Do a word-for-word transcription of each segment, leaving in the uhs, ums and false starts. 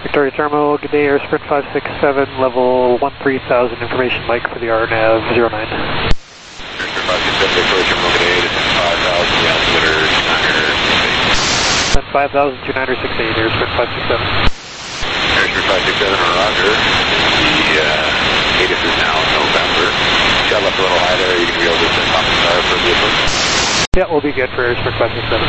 Victoria Thermal, good day, Air Sprint five six seven, level one three thousand, information Mike for the R N A V zero nine. Air Sprint five six seven, Victoria Thermal, good day, descend five thousand, the altimeter two niner six eight. Descend five thousand, two niner six eight, Air Sprint five six seven. Air Sprint five six seven, roger. The uh, A T I S is now November. Got left a little high there, you can be able to send top and star for the approach. Yeah, we'll be good for Air Sprint five six seven.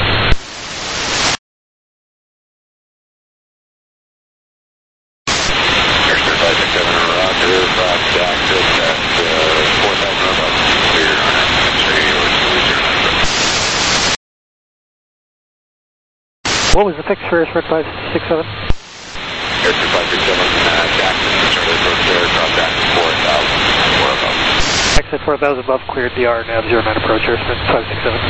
What was the fix for Air Sprint five six seven? Air Sprint five six seven, uh, Jackson, Charlie approach there, cross Jackson four thousand, four above. Exit four thousand above, cleared the R N A V zero nine approach, Air Sprint five six seven.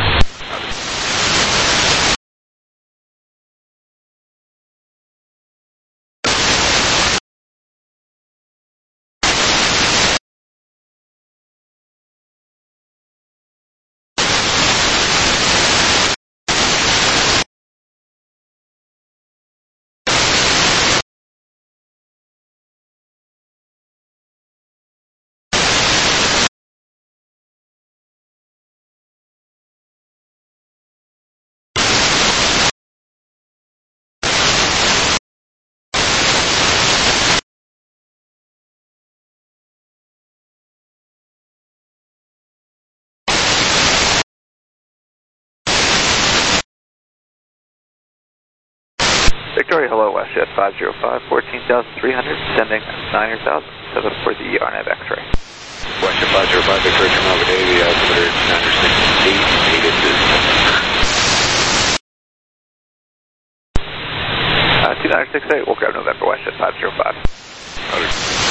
Victoria, hello, WestJet five zero five, fourteen thousand three hundred, sending nine thousand seven for the R N A V X-ray. WestJet five zero five, Victoria Thermal, good day, the altimeter two niner six eight, A T I S is Uh, two niner six eight, we'll grab November, WestJet five zero five. Roger.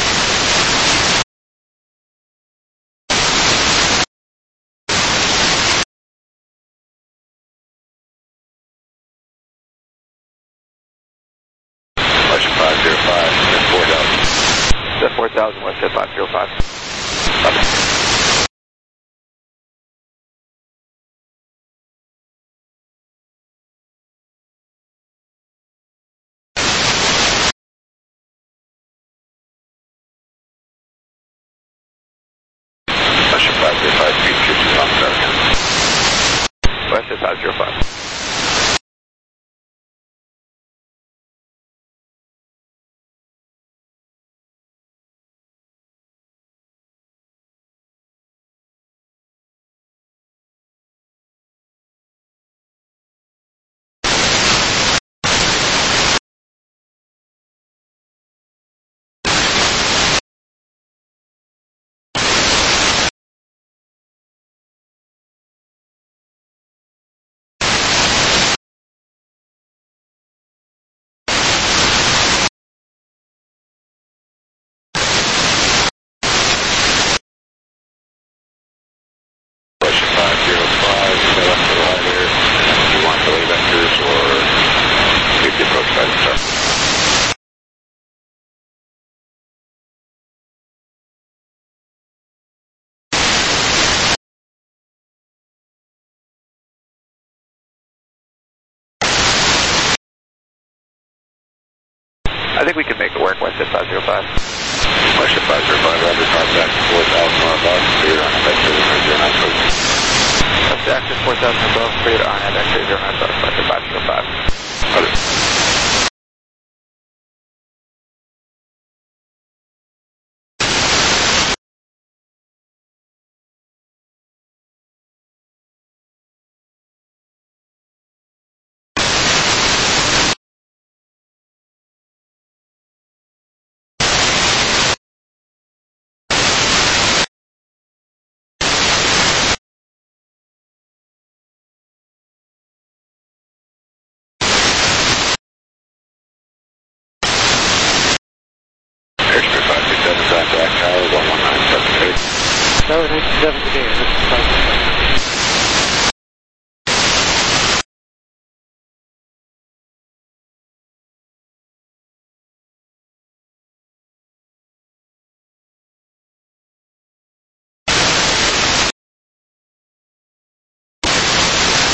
five zero five, descend four thousand. Descend four thousand, WestJet five zero five. Okay. WestJet five zero five, speed fifty on start again. WestJet five zero five. I think we can make it work, WestJet five zero five. WestJet five zero five, roger, contact four thousand more above, clear on F X zero nine approach. West Jackson four thousand above, cleared R N A V X-ray zero nine south, WestJet five zero five. Roger. Tower ninety-seven today, this is five six seven.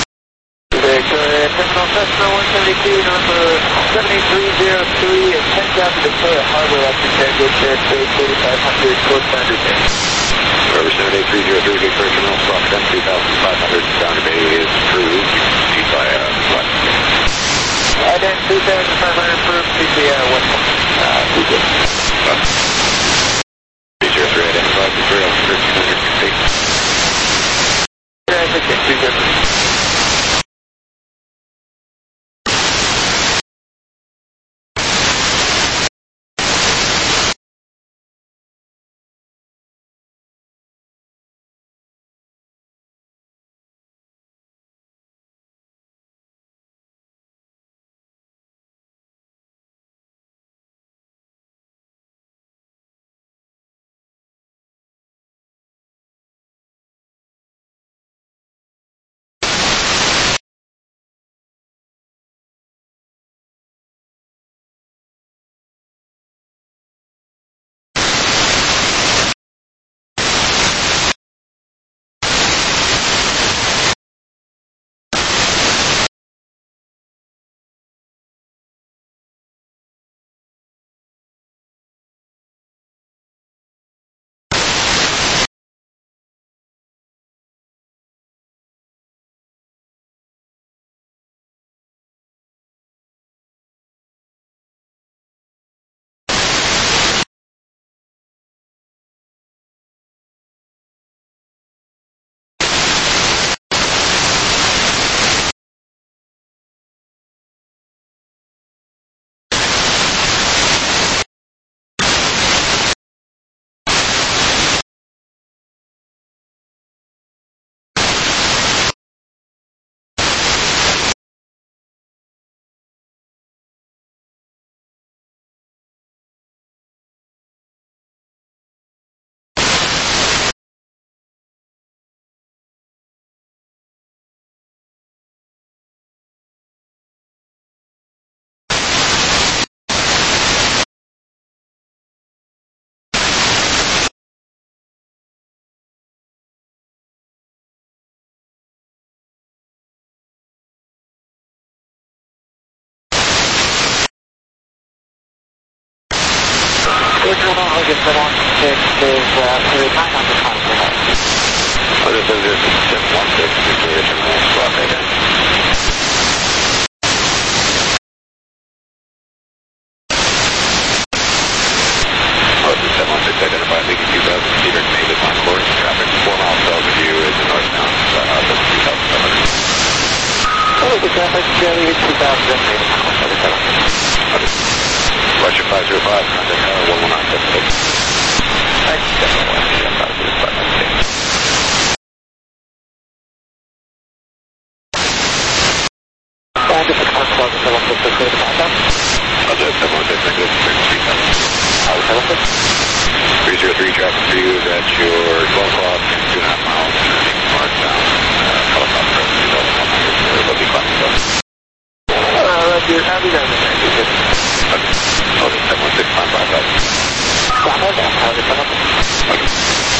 Victoria Terminal Cessna one seventy-two, number seven eight three zero three, attention copy Victoria Harbor, that's the Tango Cherokee forty-five hundred, code finder bay. Rover seven eight three zero three, Victoria Terminal, squawk ten, three thousand five hundred, down to bay is approved. You can proceed by uh, what? Uh, then three thousand five hundred approved, please be uh, one point. Uh, two good. three zero three identified, Victoria, thirteen hundred feet. Yeah, I think it's two good. Original August seven one six is uh, period nine on the time for that. Oh, this is seven one six, Victoria Terminal, squawk again. Oh, this is seven one six identified, leaking two thousand feet or made it on course. Traffic four miles south of you is northbound, uh, that's two thousand seven hundred. Oh, the traffic, Charlie, two thousand, made it on course seventy-seven. Russia five zero five, contact tower one one nine seven six. I definitely want to see about this, but I'm okay. And if it's one twelve, seven six six, clear the backup. I'll just seven one six, negative three seven. Tower seven six. three zero three, traffic for you is at your twelve o'clock, two and a half miles, turning northbound, uh, helicopter, two thousand one hundred, or Lovely Climbing Club. Uh, Roger, I'll be down there. Okay. Oh, this seven one six, climb back up. Climb back up, how's it coming? Okay.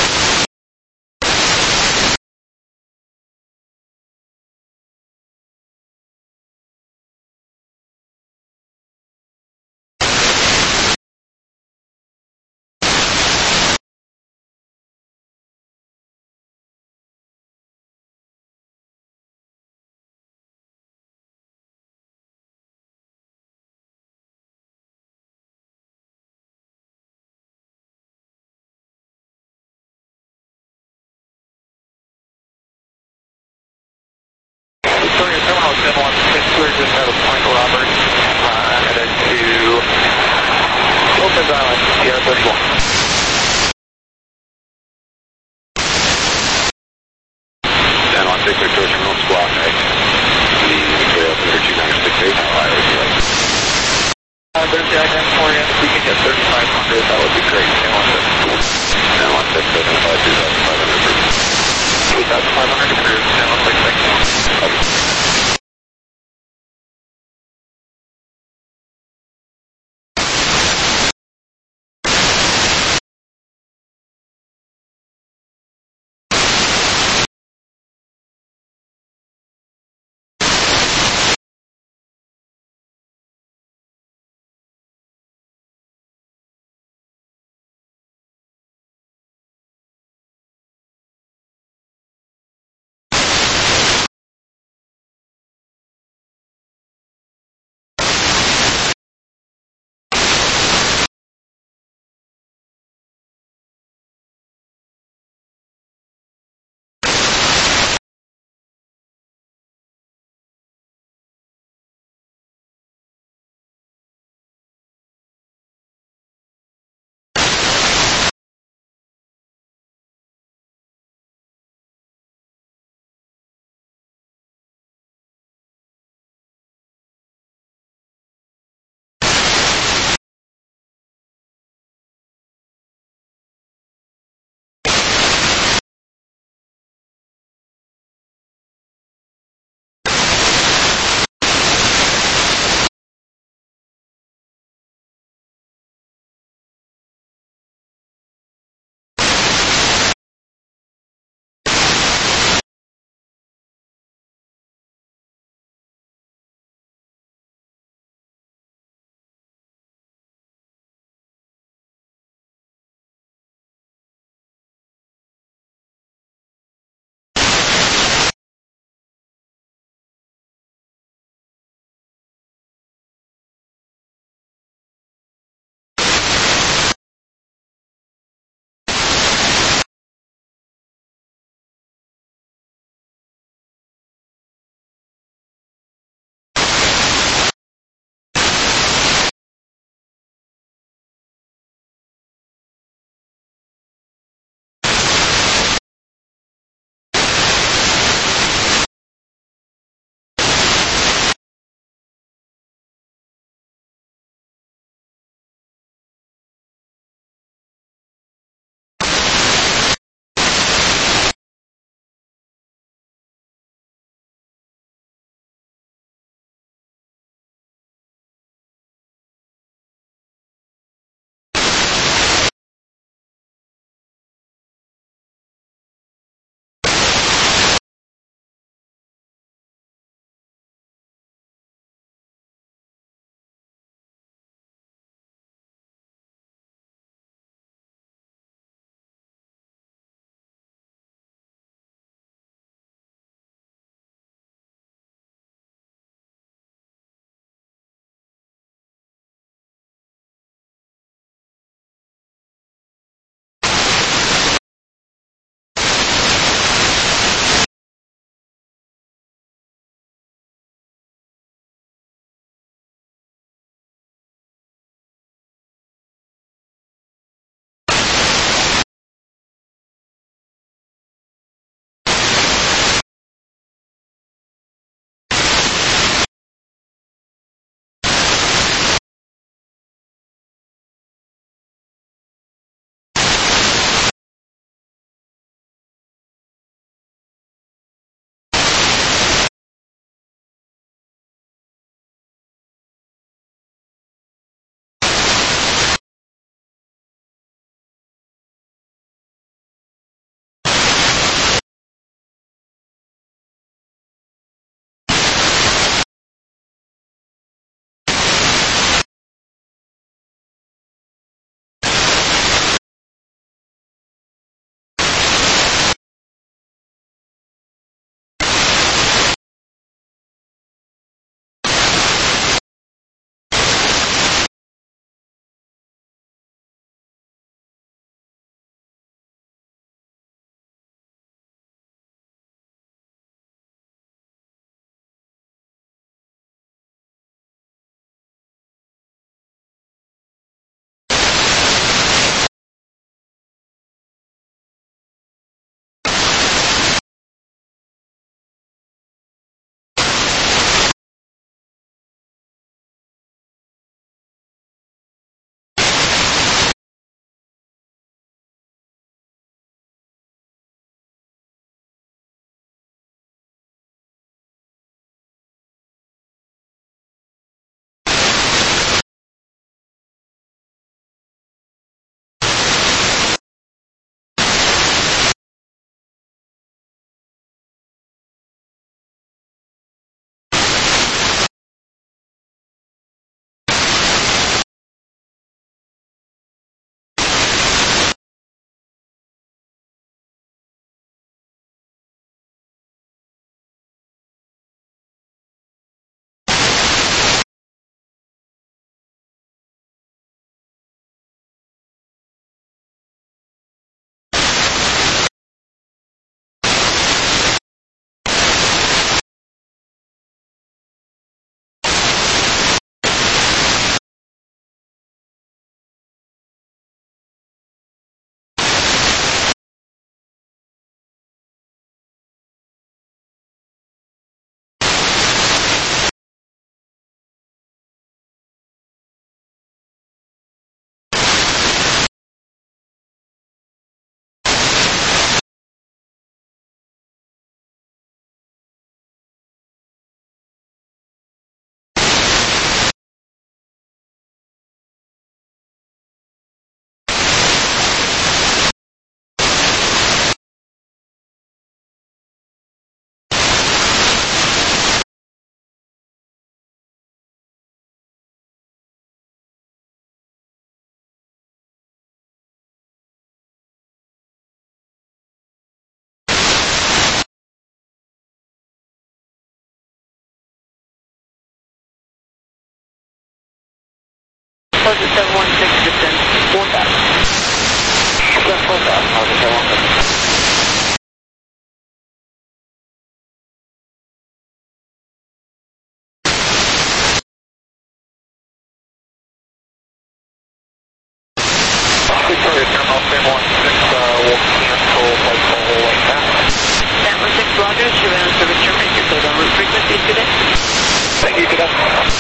Victoria Terminal seven one six, we're just out of Point Robert, uh, headed to Lopez Island, Sierra thirty-one. ten one six, Victoria Terminal, squawk right. The Victoria altimeter two nine six eight, how high would you like? Uh, there's the ident for you, if we can get thirty-five hundred, that would be great, ten one six. ten one six, identified two thousand five hundred approved. two thousand five hundred approved, ten one six, thank you. Okay. liftoff. Roger, seven one six. Victoria Terminal seven one six, uh, will cancel flight call like that. seven one six, Roger, surveillance service terminate, your code on route frequencies today. Thank you, good afternoon.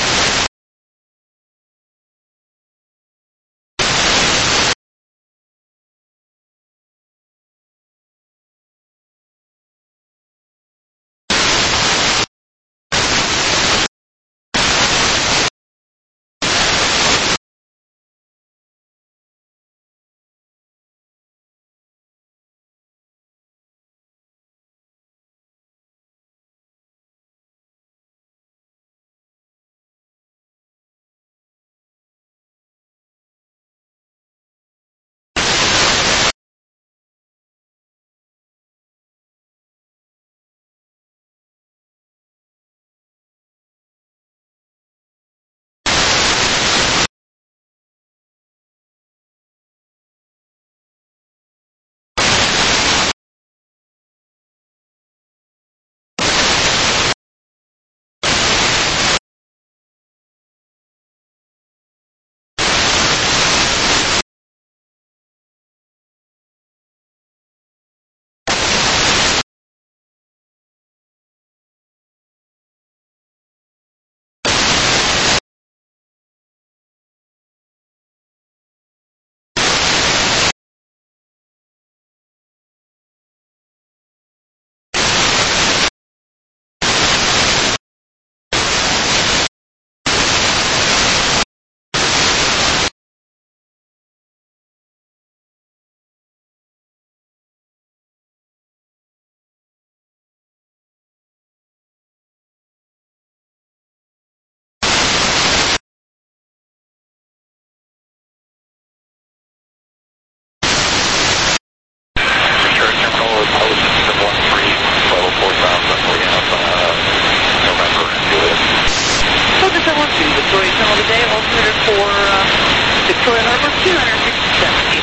Victoria Terminal today, altimeter for uh, Victoria Harbor, two hundred sixty-seven feet.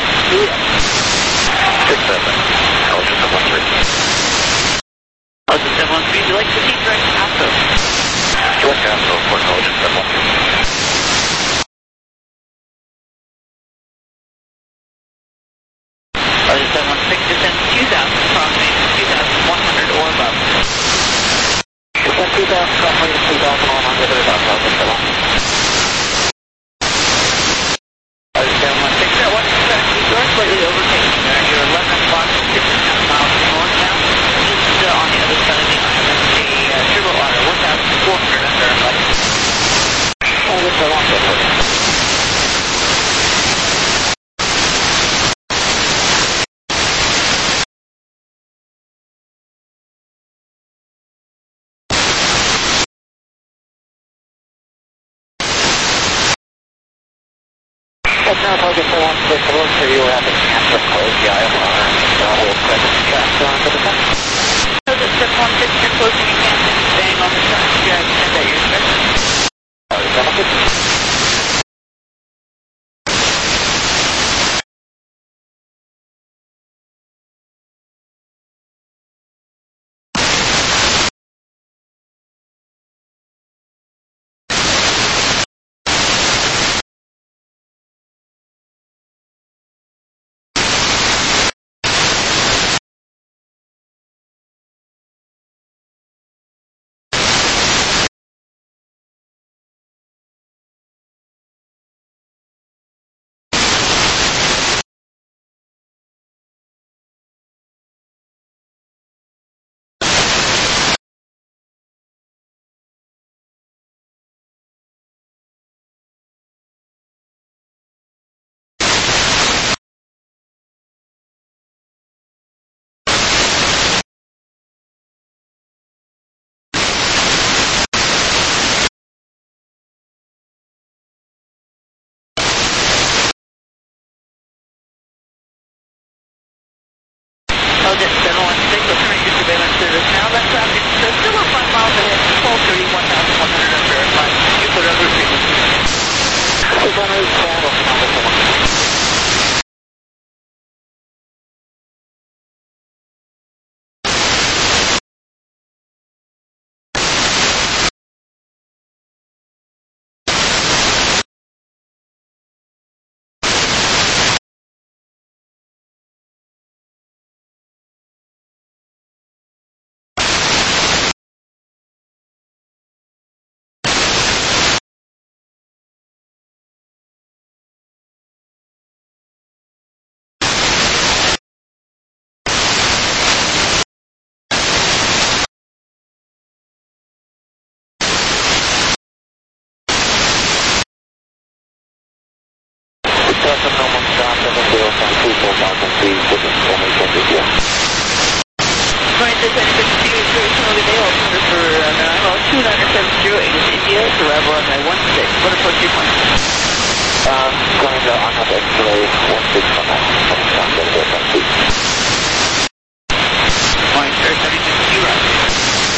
six seven, Elgin seven one three. Elgin seven one three, would you like to keep direct ASO? Direct ASO for Elgin seven one three. Elgin seven one six, descend two thousand, approximately two thousand one hundred or above. Descend two thousand, approximately two thousand one hundred or above, Elgin seven one three. Slightly overtaking there. You're eleven o'clock, six and a half miles north now. Just uh, on the other side of the island, the uh, turbo auto, one thousand four hundred under our flight. Oh, that's a long way. That's now target four one six, hello, so you have a chance to close the I L R and uh, hold presence track on the descent. So the seven one six, you're closing again and staying on the track. You guys send out your instructions. Uh, seven one six. three, looking for only ten to zero. twenty-six fifty-two, currently available for uh, arrival two nine seven zero eight is India, to arrival on my one six. What approach you point? Um, going to on up X-ray one six on that. I'm going to go back to Point seven fifty-two, right.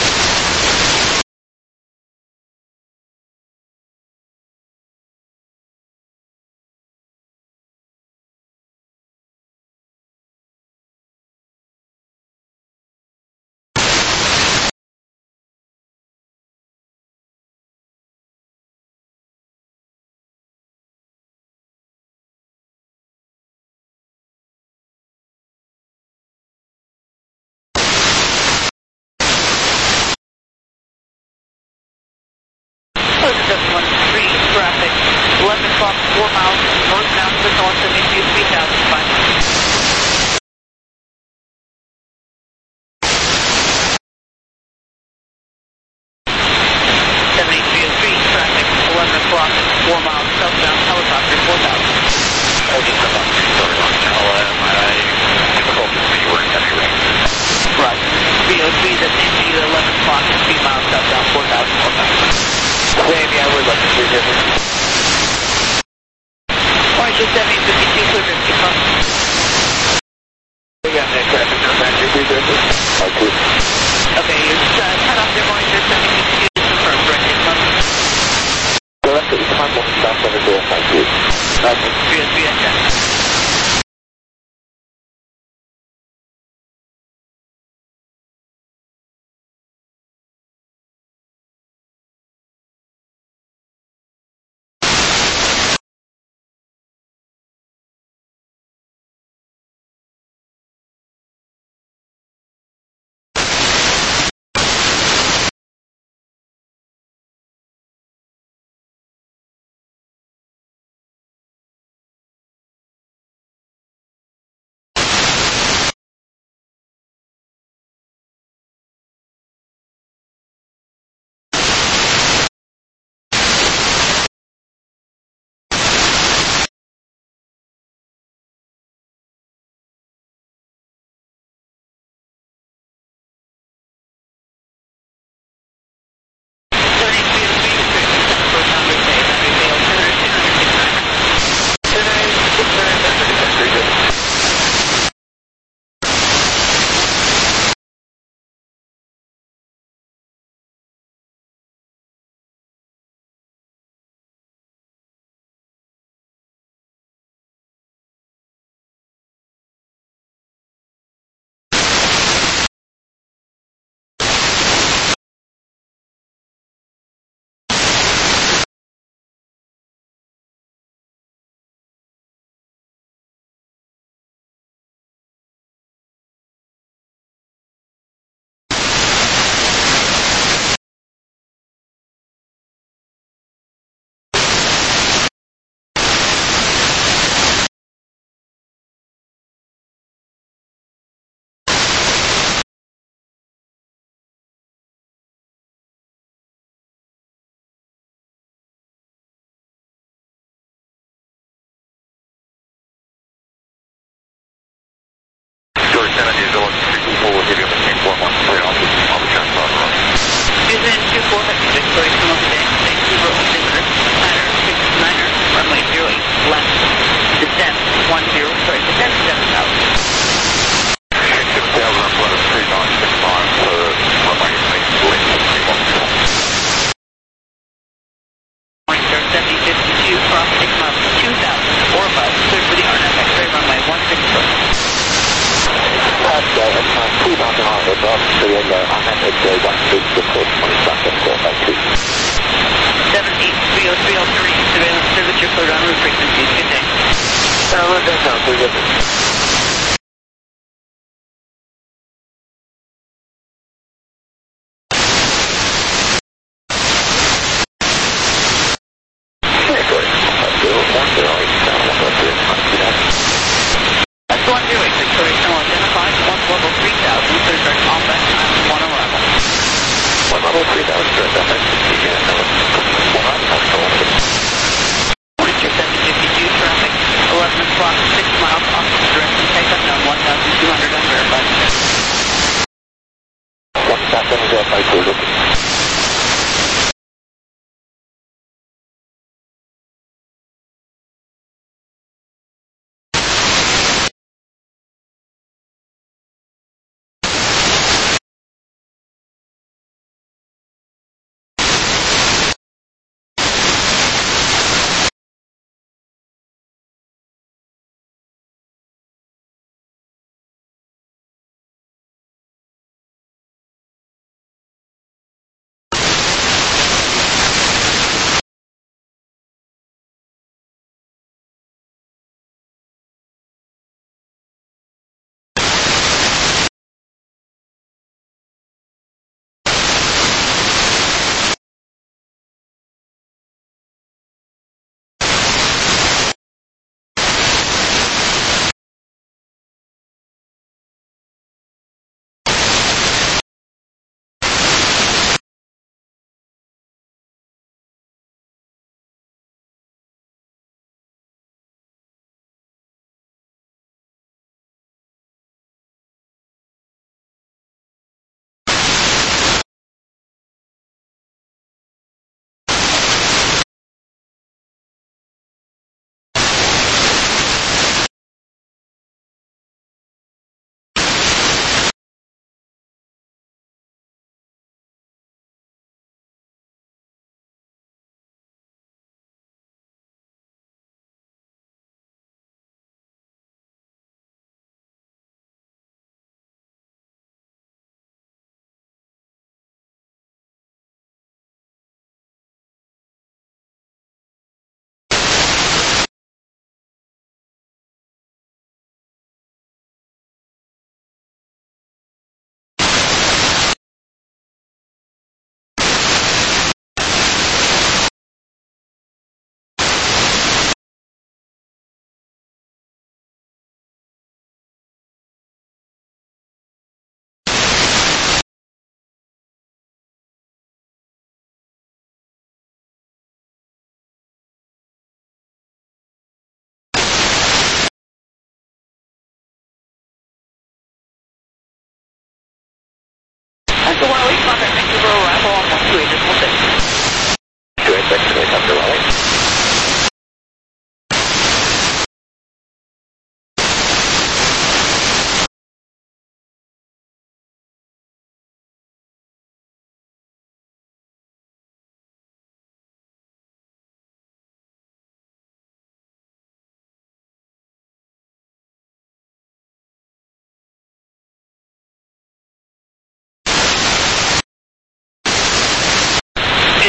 seven one three, traffic, eleven o'clock, four miles, northbound, one seventy-two, three thousand five. seventy-three oh three, traffic, eleven o'clock, four miles, southbound, helicopter, four thousand. holding the bus, sorry on L M, I difficult to see where heavy rain. Right, three oh three, that's into you, eleven o'clock, three miles, southbound, four thousand. Maybe I would like to see different. Orange seventy fifty-two, clear fifty, come. We got that traffic on that, you do different. I do. Okay, you're uh, cut off there, Orange seventy fifty-two, confirmed, correct, come. So that's the contact stop over there, I do. Okay. three oh three, that's that. Level three thousand.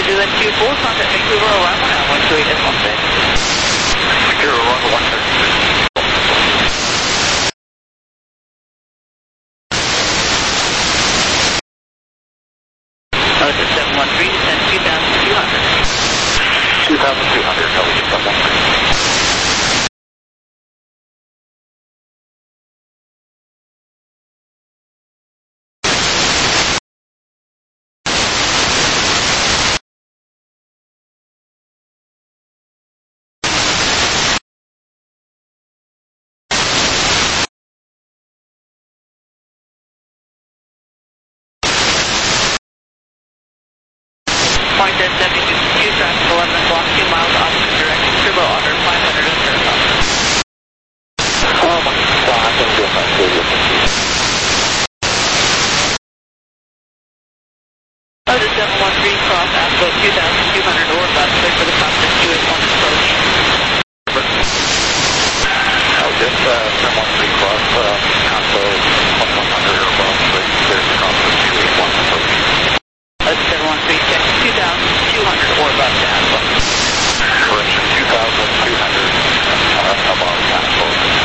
two then two four, contact Vancouver, arrival now, one two eight S one six. Vancouver, arrival one thirty-six. Motor seven one three, descend two thousand two hundred. two thousand two hundred, L G seven one three. Point at seventy-two, traffic eleven o'clock, two miles opposite direction, turbo otter, five hundred and thirty-five. Oh my God, I'm going to do my video. Motor seven one three, cross aspect two thousand two hundred north, outside for the contact two eight one approach. Oh, just uh, seven one three cross, uh, Alpha one hundred or above, but there's a cross for two eight one approach. Motor seven one three, check two thousand two hundred or above to Alpha. Correction, two thousand two hundred uh, above Alpha.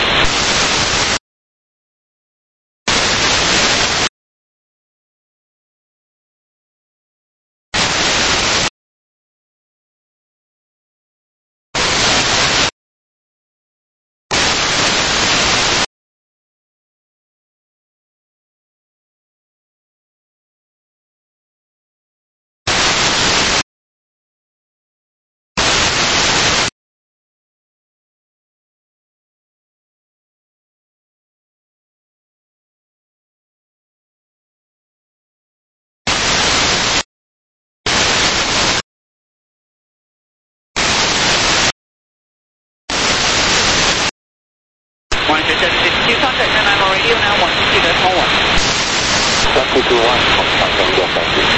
Monitor seven sixty-two, contact nine nine radio now, one two two decimal one. one two two one, I'm going to go back to you.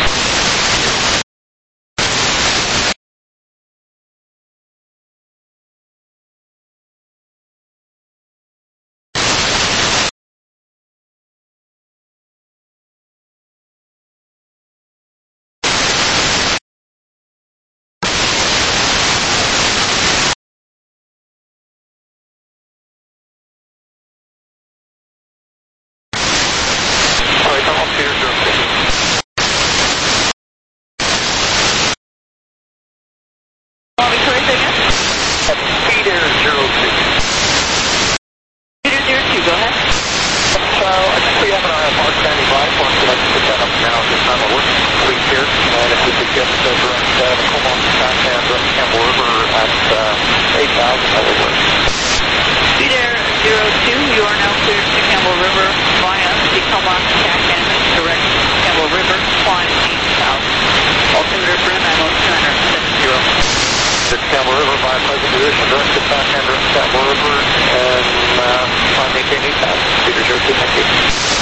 Want me to raise again? Speed Air zero two. Peter zero two, go ahead. So I think we have an I F R standing by for us, so let's put that up now at this time. We're working complete here, and if we could get the direct uh, the Comal Stack and direct Campbell River at uh, eight thousand, that would work. Speed Air zero two, you are now cleared to Campbell River via the Comal Stack and direct Campbell River, flying eight thousand. Altimeter for nine oh two nine seven zero. The Campbell River by present position, direct to Stack and direct Campbell River, and uh, on maintain eight thousand. Speed Air zero two, thank you.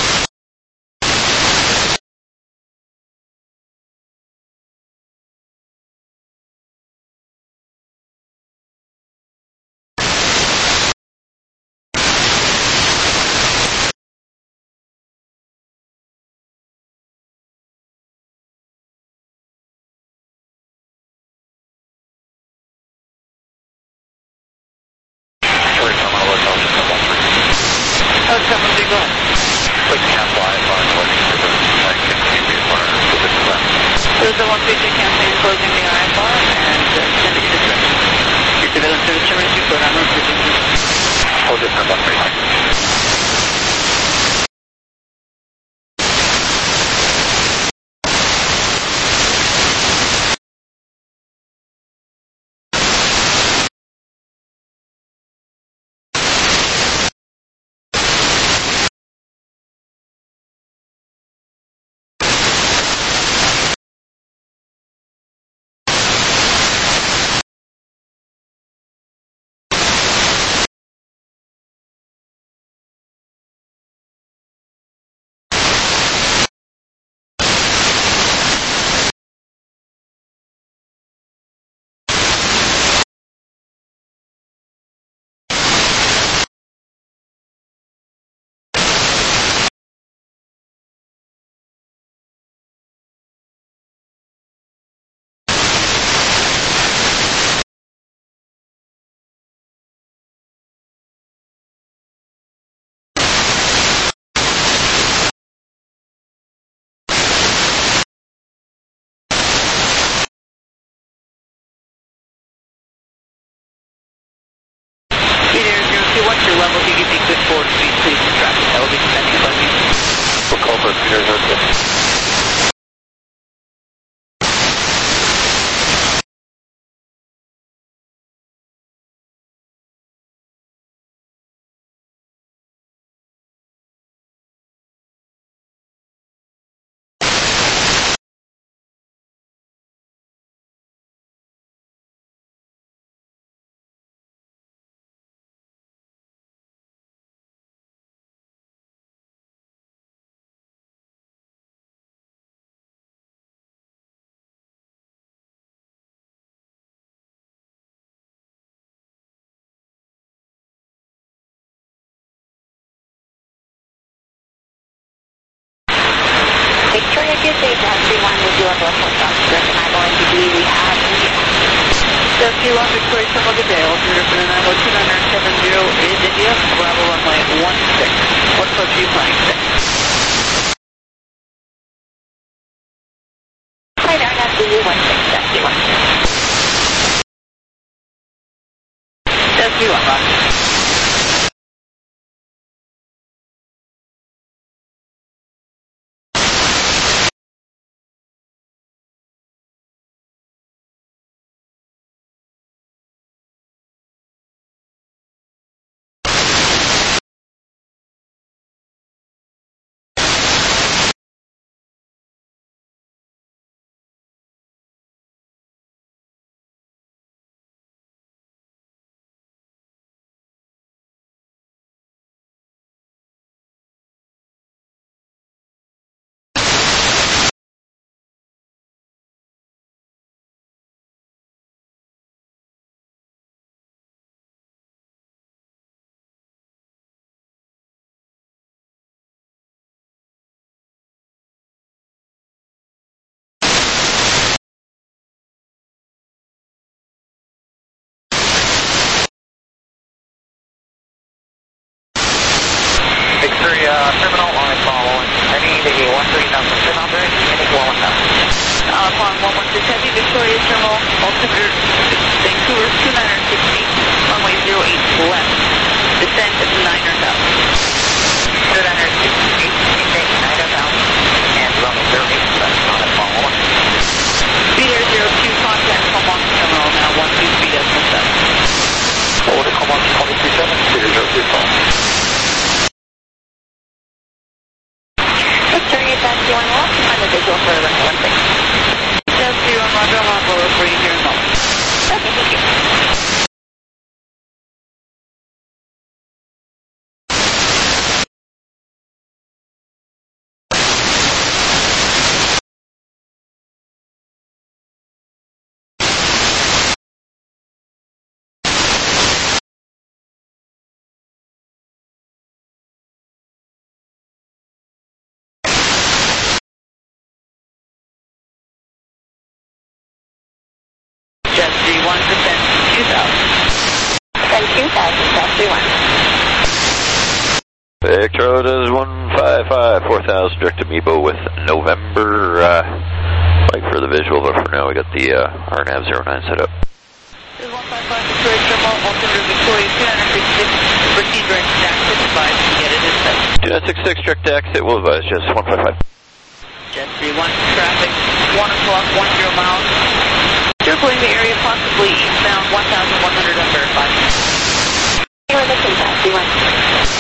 Oh, seven three, go ahead. Click cancel I F R and working for the like continue for the display. There's a one three two campaign closing the I F R and uh, send it to the direction. Your surveillance service terminus report on route fifty-two. Hold this on one three. forward speed, please, for traffic. That will be depending upon you. For Cobra, Peter, Northwest. Victoria, good day, Taxi one with your local doctor, and I'm going to be rehab. Taxi one, Victoria, Terminal, good day. Altimeter for the nine one two nine nine seven zero is India, Bravo runway one six. What approach are you flying today? Hi there, that's D U one six, Taxi one. Taxi one, Roger. Victoria, terminal line following. I need a one three thousand seven hundred, and it's one thousand. Uh, upon one one six Heavy, Victoria Terminal, altimeter Vancouver two nine sixty, runway zero eight left. Descend at nine thousand. two nine sixty, intake nine thousand, and runway zero eight left on the following. Speed Air zero two, contact Comox Terminal, now one two three decimal seven. Forward to Comox twenty-two seven, Peter, zero two five. Victoria, Taxi one, we'll also find a visual for runway one six. Taxi one, Roger, I'm on board for you here in a moment. Okay, thank you. Taxi one, descend two thousand. Send two thousand, Taxi one. Victor does one five five, four thousand, direct to Mebo with November, uh, like for the visual, but for now we got the uh, R NAV zero nine set up. This is one five five Victoria Terminal, altimeter Victoria two nine six six, proceed direct to exit, advise to get it in set. two nine six six, direct to exit, will advise, just one five five. Jet three one, traffic, one o'clock, one zero miles. Circling the area, possibly eastbound, one thousand one hundred unverified. You're looking, Taxi one.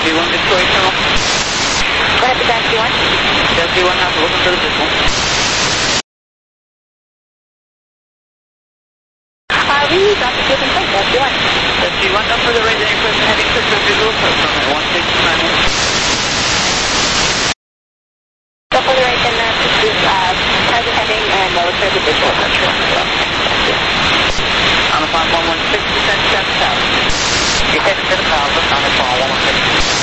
Taxi one, Victoria Terminal. Go ahead to Taxi one. Taxi one, have to looking for the visual. Uh, we got the different thing, Taxi one. Taxi one, up for the right aircraft and heading search for visual, from one six nine one. Go for the right and uh, pursuit, uh, target heading and uh, look for the visual approach for one. On the climb one one six, descend seven thousand. You're headed to the thousand, on the call one one six.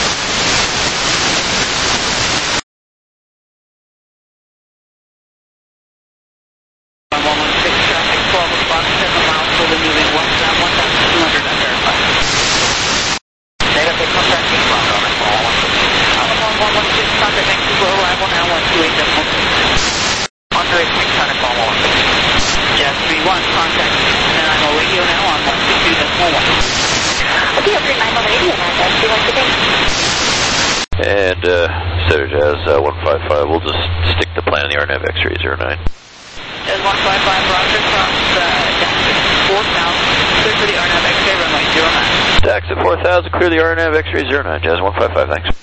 one one six, traffic twelve o'clock, seven miles, further moving westbound, one thousand two hundred, unverified. Negative, contact eastbound on the call one one six. On the climb one one six, contact Vancouver, arrival now one two eight seven one. one two eight six, on the call one one six. Jazz three one, contact and I'm a radio now on one two two decimal one. Okay, I'll bring my mobile radio now, Taxi one today. And, uh, Center Jazz uh, one five five, we'll just stick the plan in the R N A V X-ray zero nine. Jazz one five five, Roger, cross uh, down to four thousand, clear for the R N A V X-ray runway zero nine. Tax at four thousand, clear the R N A V X-ray zero nine, Jazz one five five, thanks.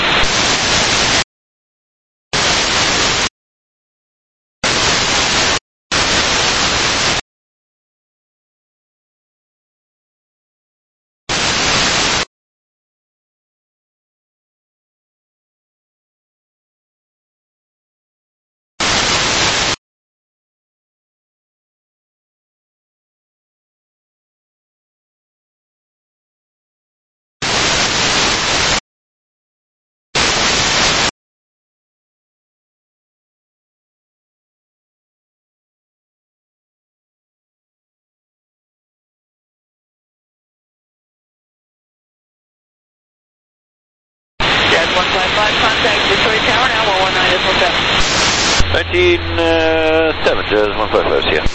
one five five, contact Victoria Tower now, one one nine decimal seven. nineteen, uh, seven, Jazz one five five, see ya.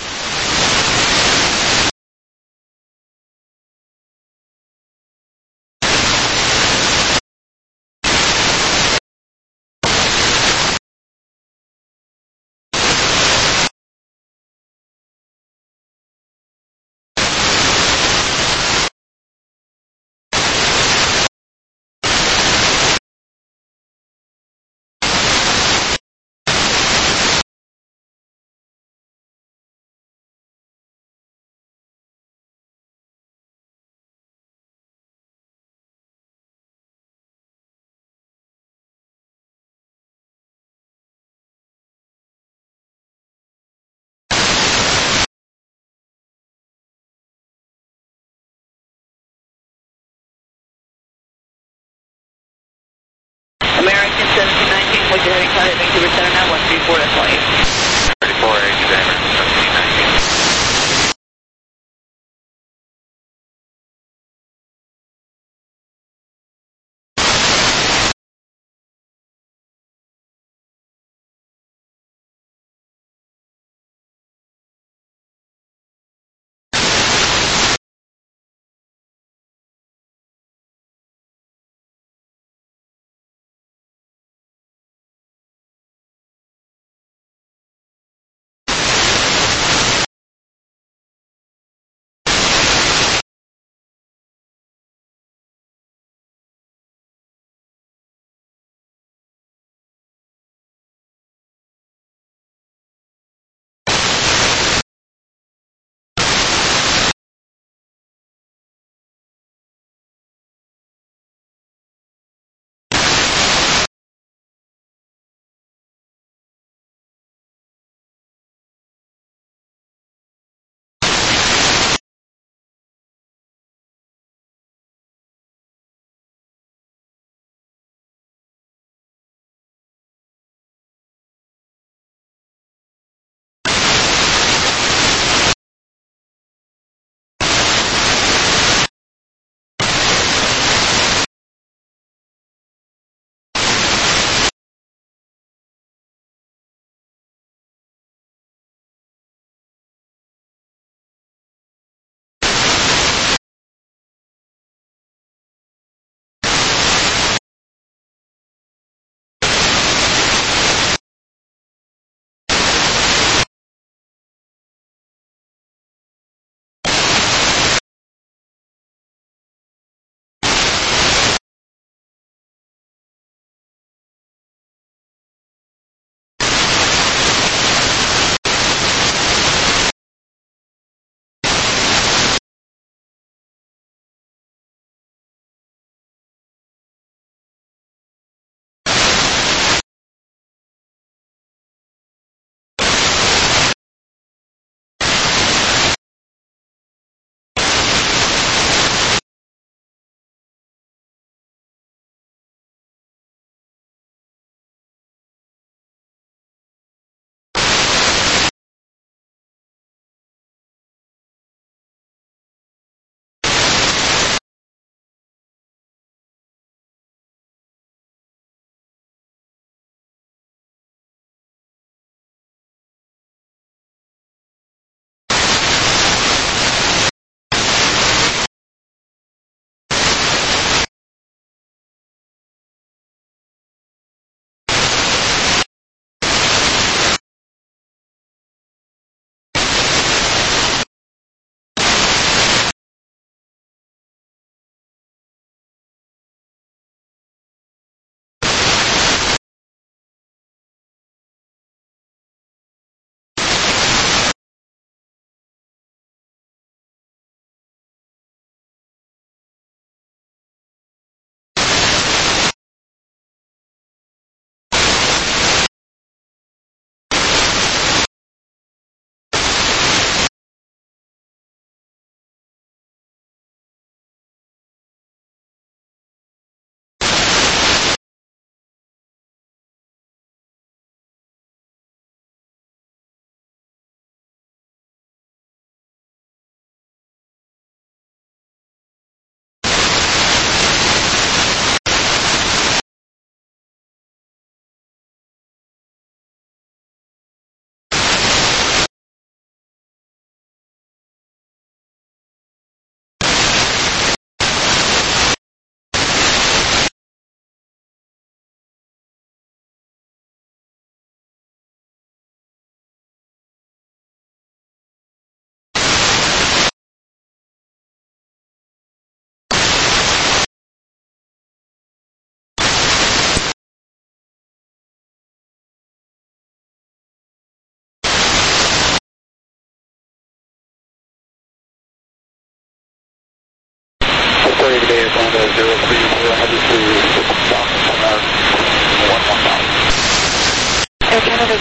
American seventeen nineteen, what's your heading contact Vancouver Center now, one three four, that's one eight. thirty-four, Examiner, seventeen nineteen.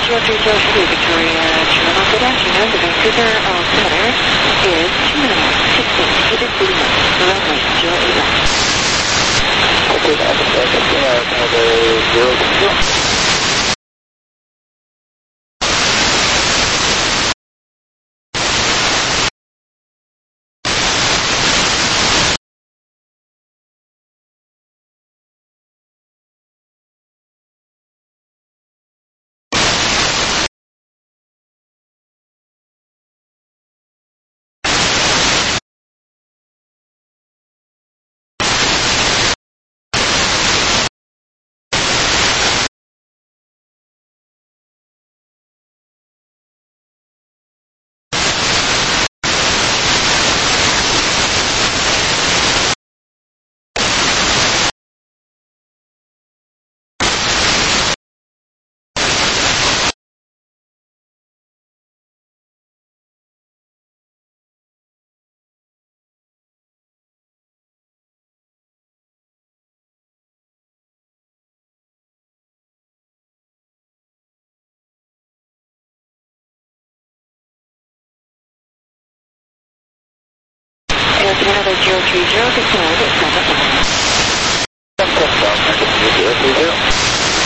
zero three zero three, Victoria, Toronto, good afternoon. The Vancouver altimeter is two minutes, sixteen, heated Lima, runway zero eight left. Okay, that's a second, uh, Canada zero zero. Canada zero three zero, declared at seven nine. zero three zero.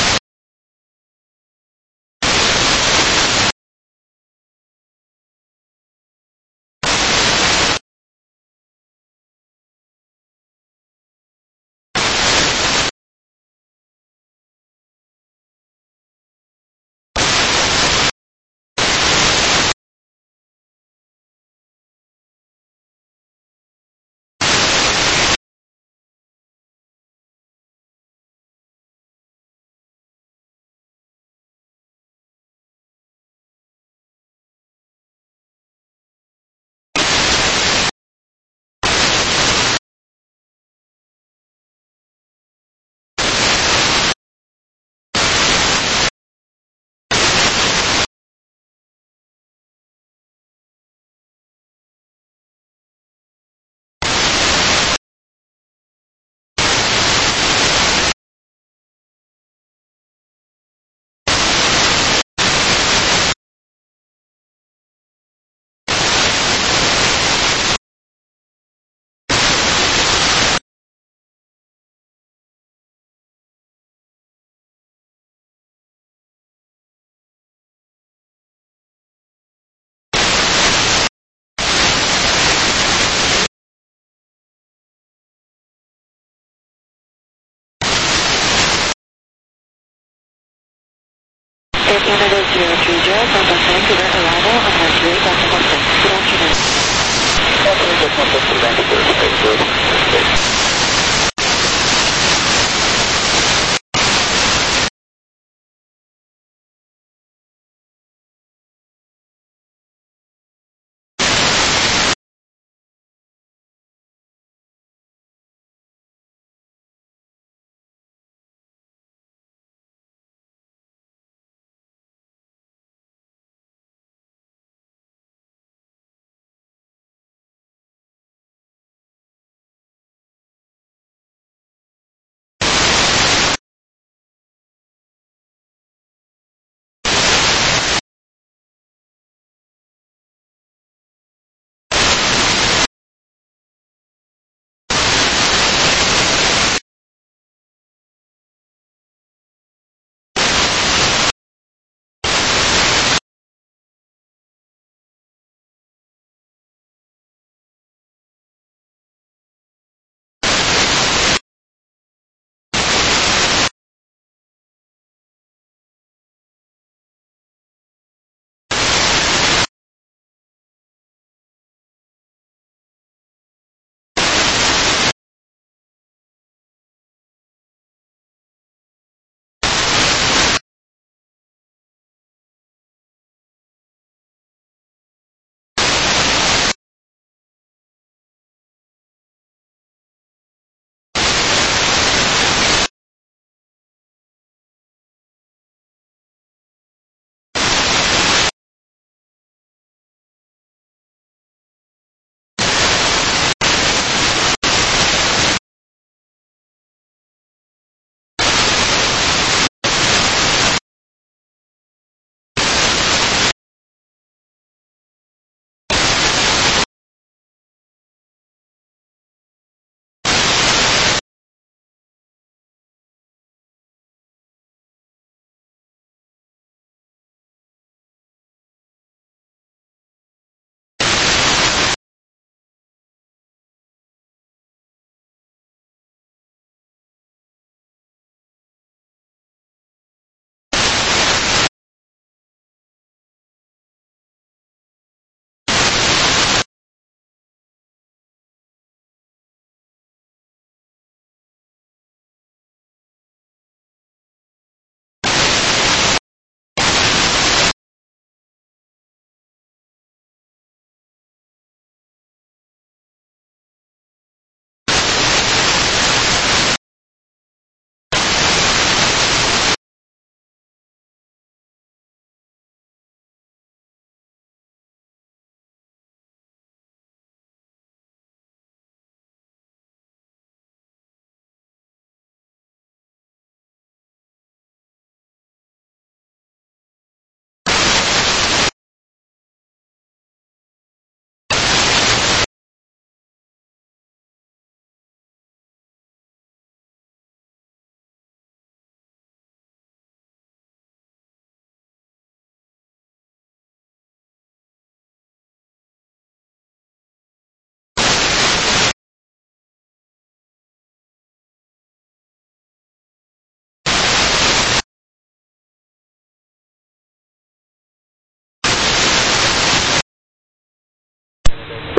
Air Canada zero three zero, Delta Vancouver, arrival on Mercury, Delta six. Good afternoon. Delta Vancouver, Vancouver,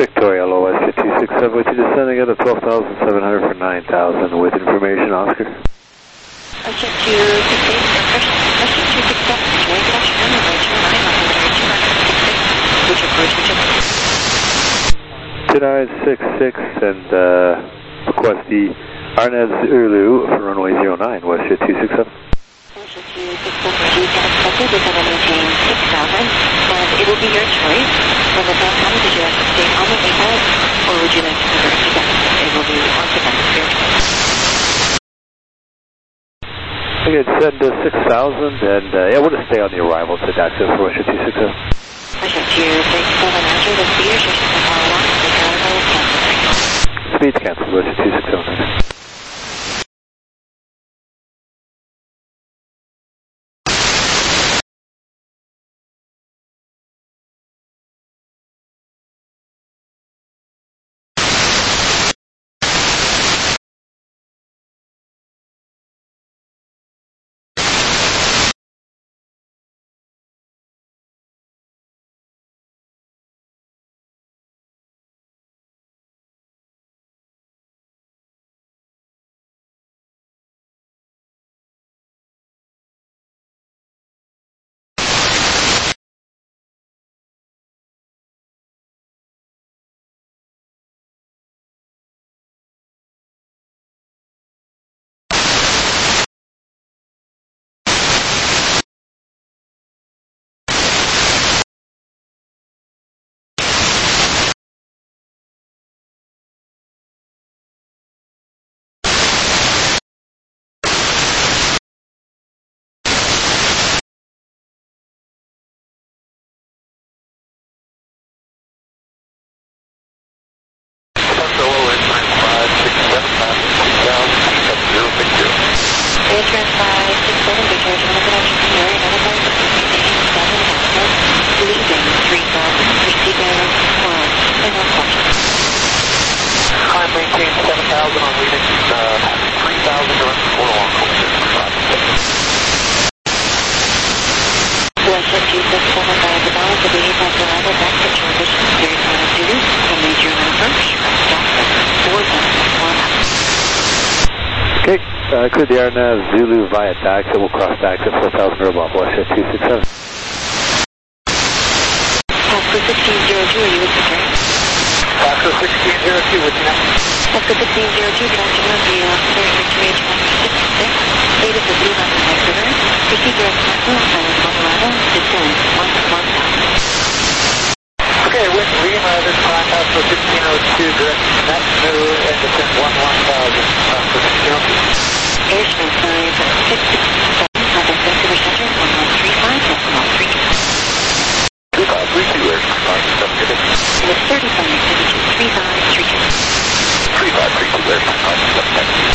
Victoria, Low S J two six seven, with you descending at a twelve thousand seven hundred for nine thousand with information, Oscar. S J two six eight, S J two six seven, good afternoon, runway two nine, altimeter two nine six six, which approach, which approach? two nine six six, and uh, request the Arnaz Zulu for runway zero nine, West Jet two six seven. S J two six seven, G ten expected, we're going to maintain six thousand, and it will be your choice. When the time comes, did you like to stay on the A PAD, or would you like to convert to deficit? It will be once again your choice. I could send uh, six thousand, and uh, yeah, we'll just stay on the arrival to Daxo for West Jet two six seven. West Jet two six seven, after the speed restriction for power one, take out of the cancel. Speed's canceled, West Jet two six seven. Okay, uh, clear the Arnaz Zulu via Daxo. We'll cross Daxo four thousand Robot, West Jet two six seven. Pasco sixteen zero two, are you with the train? Pasco sixteen zero two, with you now. Pasco sixteen zero two, good afternoon, the officer Victory H one six six, eight is the blue mountain Mike River, proceed direct Pasco, silence one arrival, descend one one thousand. Okay, with Lima, this is Pasco sixteen oh two, direct next new, and descend one one thousand, Pasco sixteen oh two. Airspace size six six seven, contact Vancouver Center, one one three five, decimal three two. three five three two, Airspace size seven two. With thirty-five seventy-two, three five three two. three five three two, Airspace size seven two.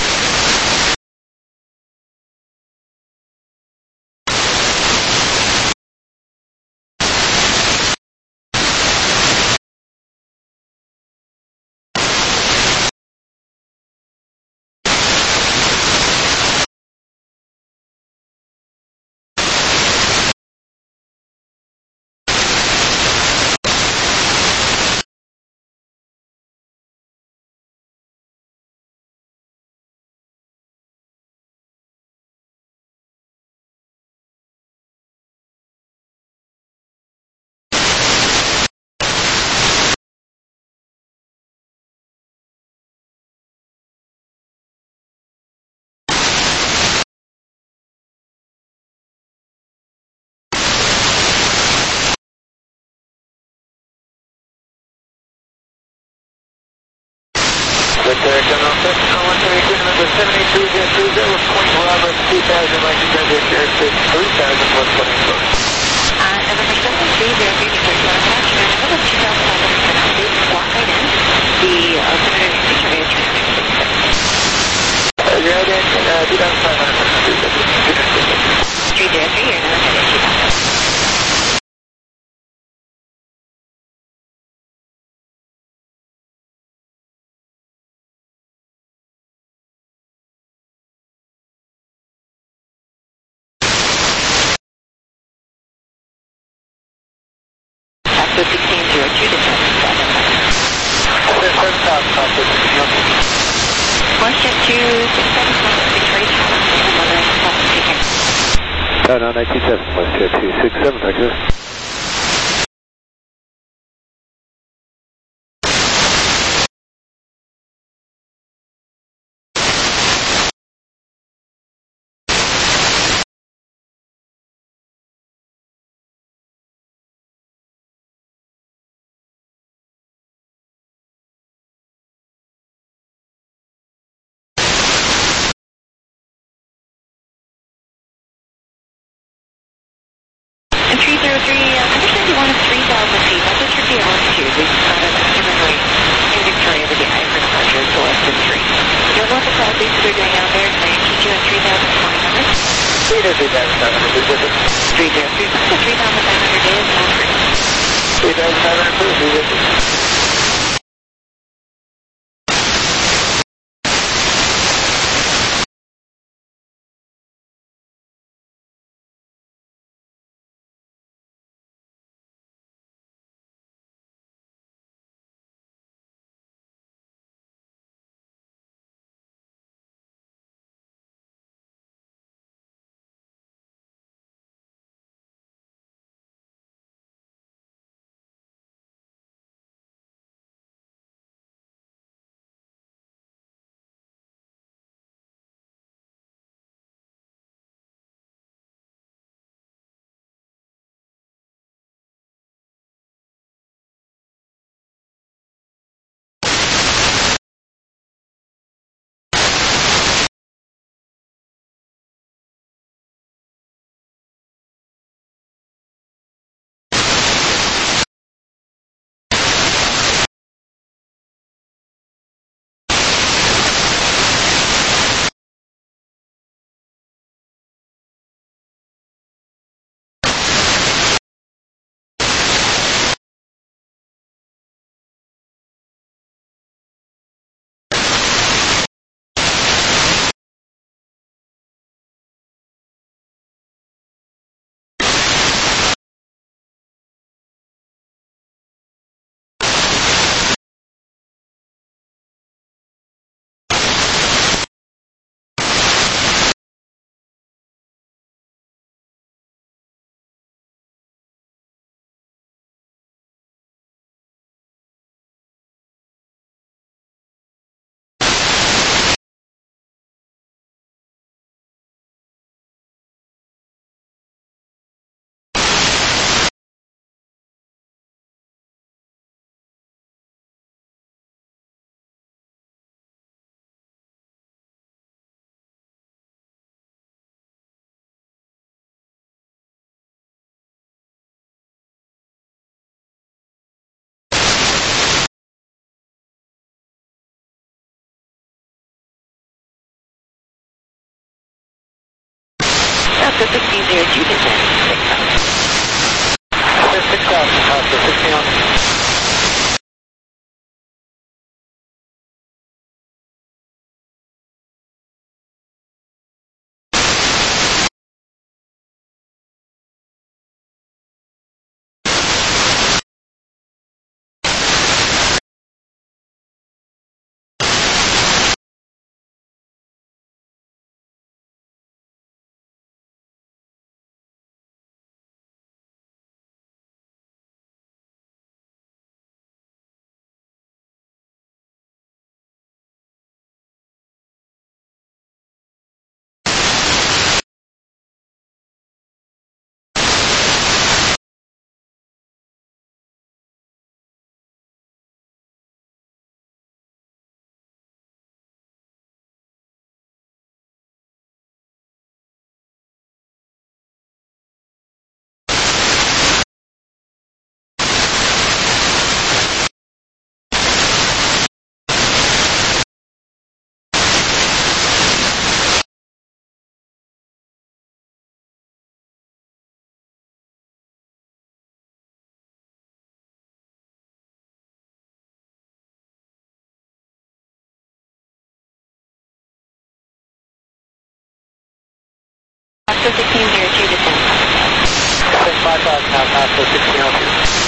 Victoria General six, one seventy-two, number seventy-two, Jet two zero, Point Roberts, two thousand, like you said, Airspace three thousand, plus twenty foot. Uh, November seventy-three, zero three, Victoria General Patch, and another two thousand five hundred for now, please walk right in. The altimeter is three nine six six. Uh, you're out in, uh, two thousand five hundred, three zero three, three zero three, you're now headed two thousand. sixteen zero two to seven seven. Uh, no, nineteen seven, West two six seven, Texas. And three zero three, uh, understand you want us three thousand feet. That's what your altitude. We've got a human weight in Victoria with the eye for departure, so less than three. You'll note the cloud base that are going out there, and I keep you at three thousand five hundred. three thousand seven hundred, is it? three zero three, so three thousand five hundred is not free. three thousand seven hundred, is it? That's a sixteen zero two, descend six thousand. six thousand, Oscar sixteen. Oscar sixteen zero two, descend five thousand, Oscar sixteen oh two.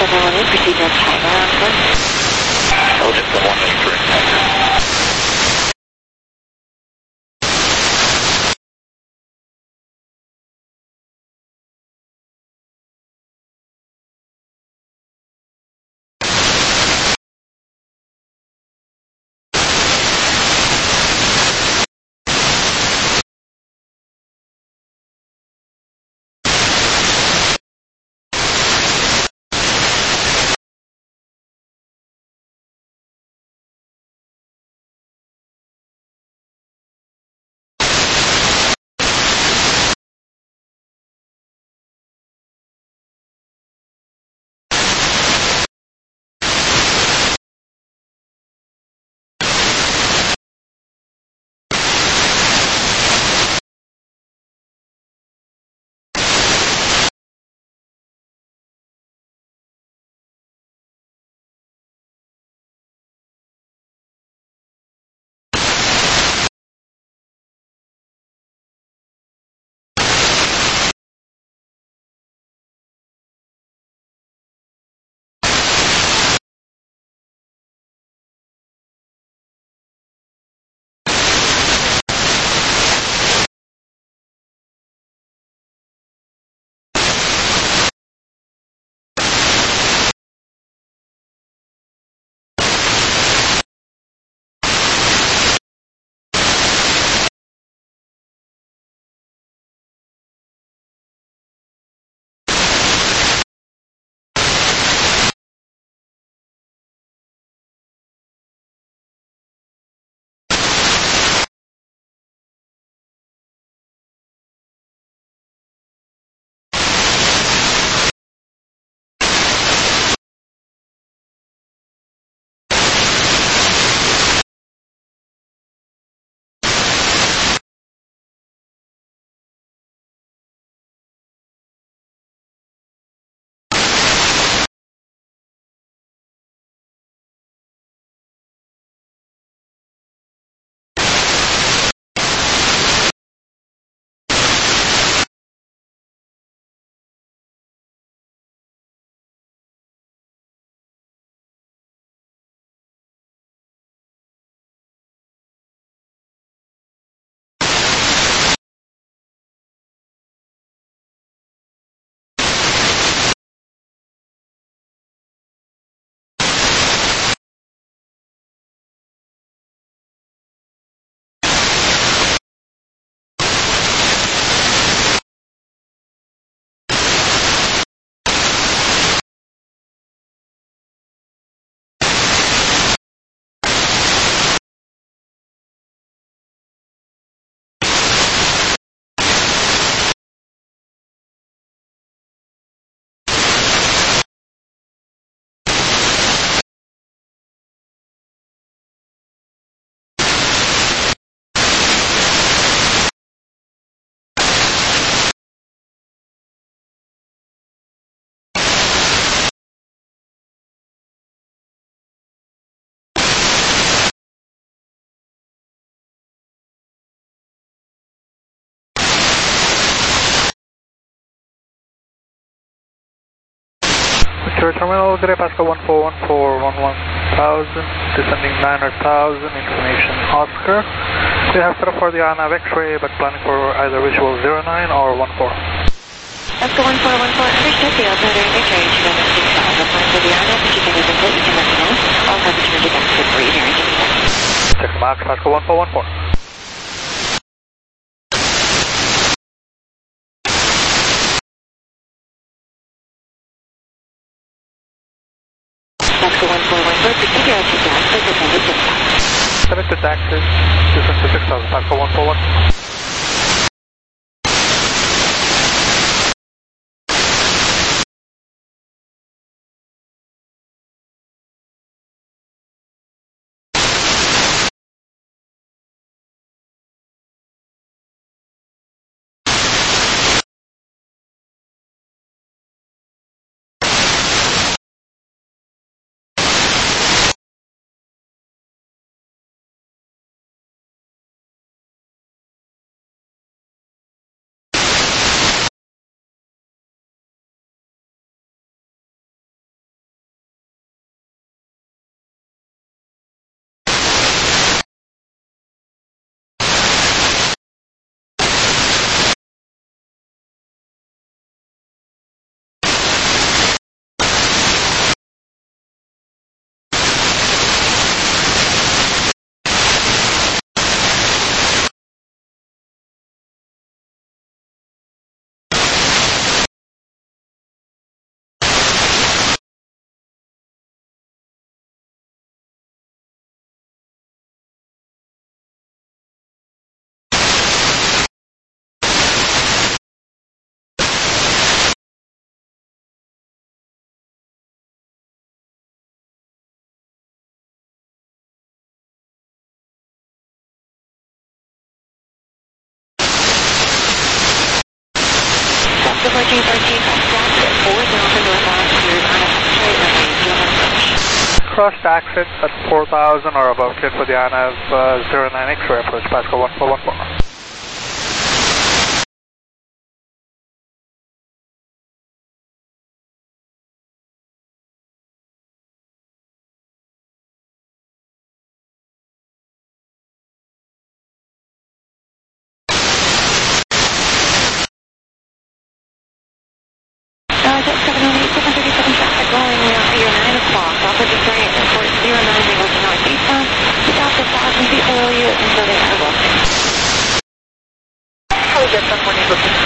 seven one eight, proceed to Tiger on foot. Oh, just the one eight direct Tiger. Victoria Terminal, Grey Pascal one four one four one one thousand, descending nine hundred thousand, information Oscar. We have set up for the I NAV X-ray, but planning for either visual zero nine or one four. Pascal one four one four, understood. The altimeter indicates two seven six five. The plan for the I NAV, if you can even put, you can let me know. I'll have it turned back to the three here in just a second. Check the box, Pascal one four one four. Pascal one four one four, proceed to altitude gas, please descend to six thousand. Set it to taxi, descend to six thousand, Pascal one four one. Oscar fourteen fourteen, cross exit four thousand northbound, cleared on a straight runway, zero one approach. Crossed exit at four thousand or above, cleared for the I N A V uh, zero nine X-ray approach, Pascal one four one four. Uh, Jet seven one eight, seven thirty-seven traffic, rolling uh, your nine o'clock, off of Detroit Airport zero nine zero to northeastbound, south of one thousand feet below you until they are welcome. Hello, Jet seven one eight, looking.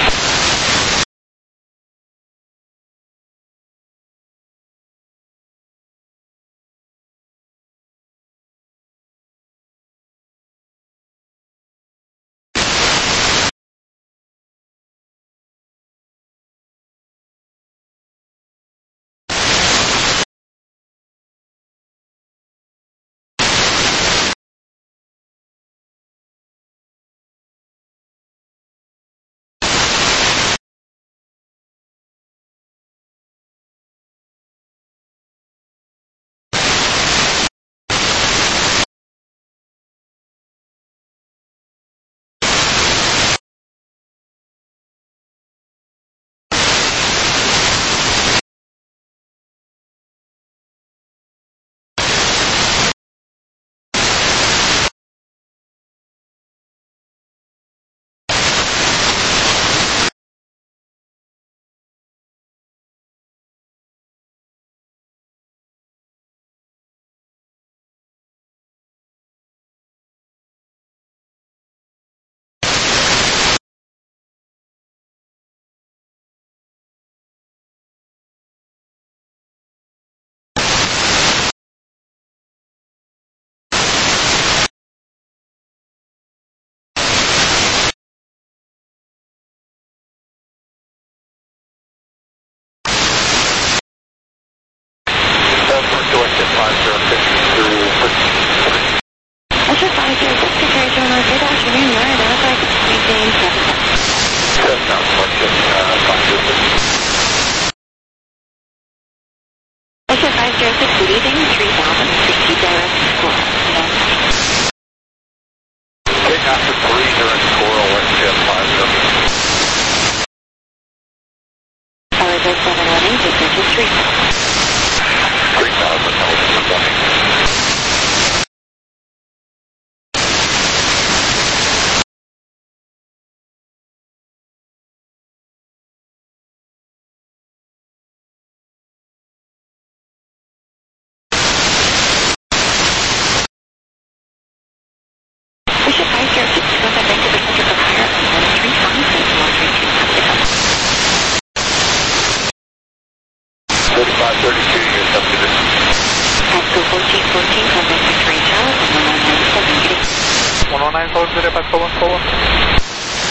one one nine seven zero, Pascal one four one.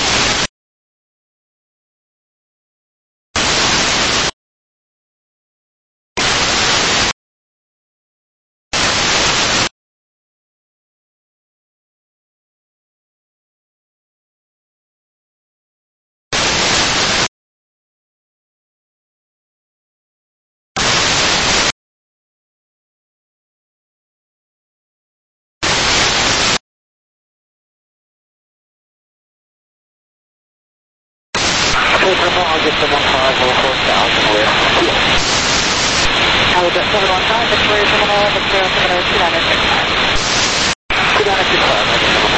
I'll get the one five oh four thousand with. I'll get seven one five, Victoria Terminal, Victoria Terminal, two nine six five. two nine six five, I guess.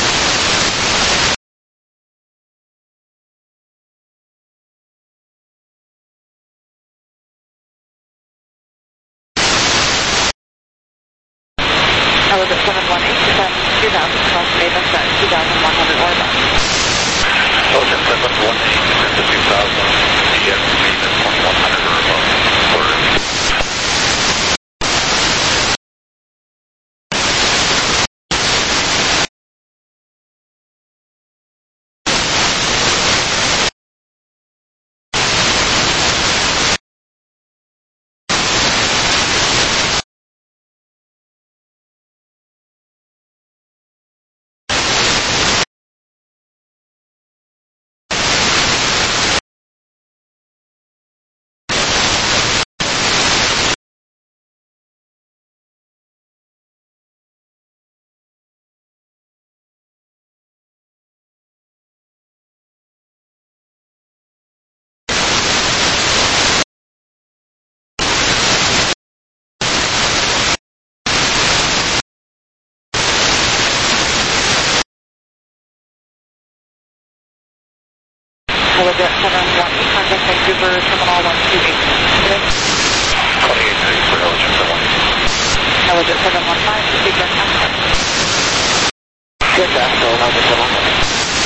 I was at seven one eight, two thousand, cross Maple Start, two thousand one hundred order. Ocean seven one eight, two thousand, D X Maven twenty-one hundred or above. Helijet seven one eight, contact Vancouver Terminal one two eight. twenty-eight ninety for Helijet seven one eight. Helijet seven one five, proceed to contact. Good, that's so Helijet seven one eight.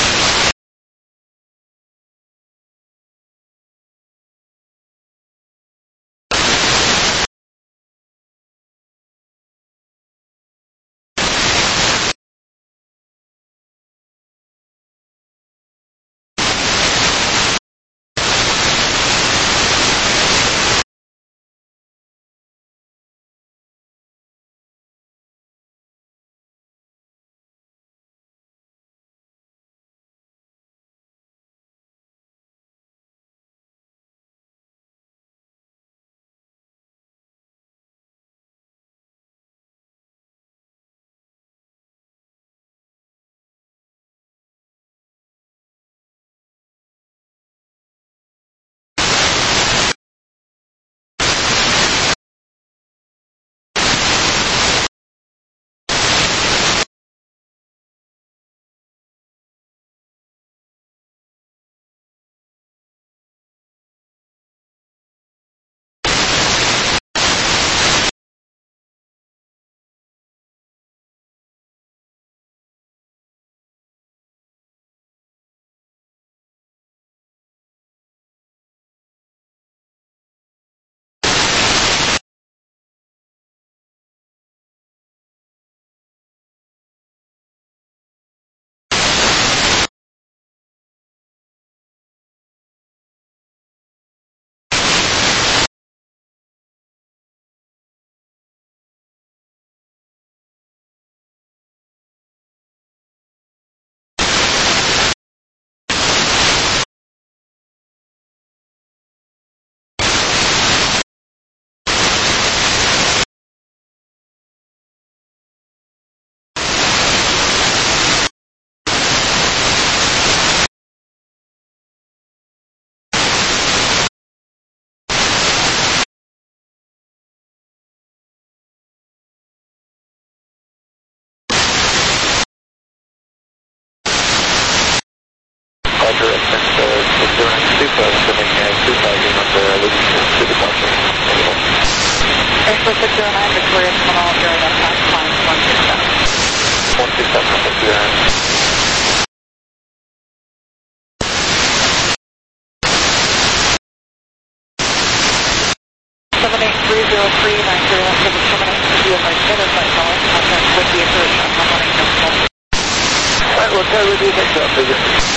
Airport six zero nine, Victoria Terminal, zero one five, climb one two seven. one two seven, six zero nine. seven eight three zero three nine zero one seven terminate, to be advised, better flight calling, contact with the approach on one one eight decimal. Alright, we'll tell you the next up, figure.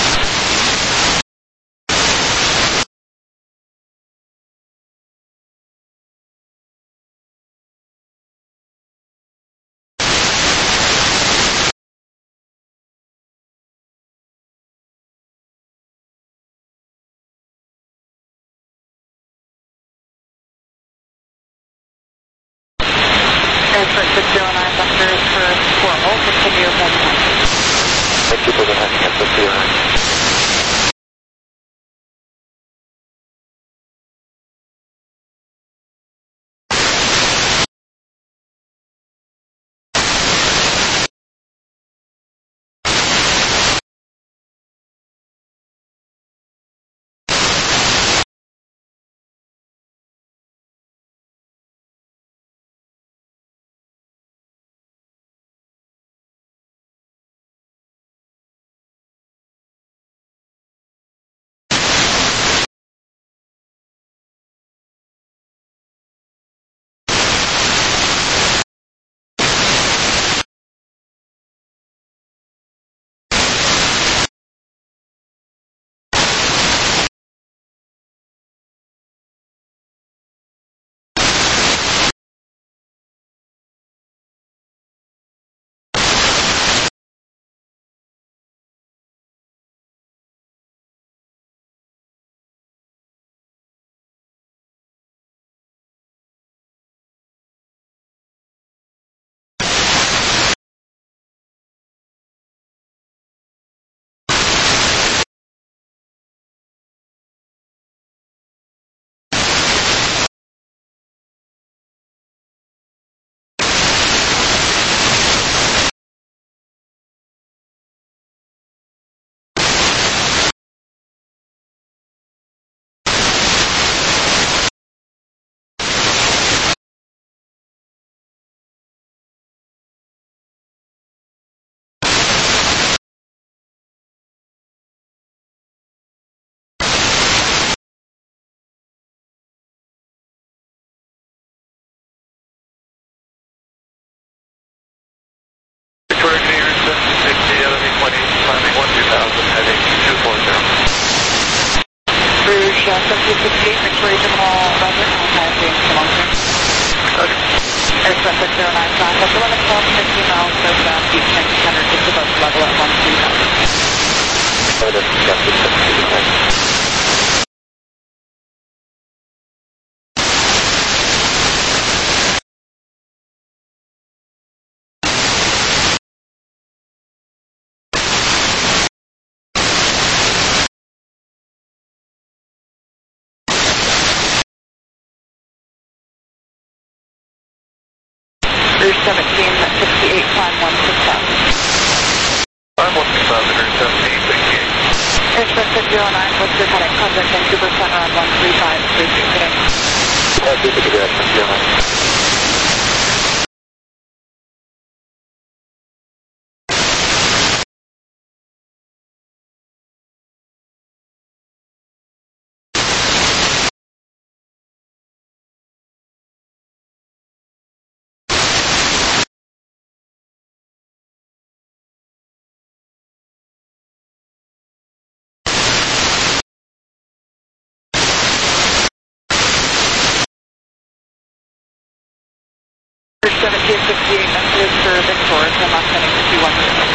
Airport six zero nine, Buster, for formal, continue one one. Thank you for the landing at six zero nine. Josh, seventeen sixty-eight, Victoria Terminal, Roger, Alpine, James, Simon. Okay. Aircraft six zero nine five, that's eleven, twelve, fifteen miles southbound, East nineteen hundred, just above level at one three thousand. Oh, that's Captain seventeen. Rouge seventeen sixty-eight, climb one six thousand. I'm one six thousand, Rouge seventeen sixty-eight. Aircraft six zero nine, what's your heading? Contact Vancouver Center on one three five three two today. Uh, do the direction, zero nine. Rouge seventeen sixty-eight, messages for Victoria, so I'm not sending to two one zero.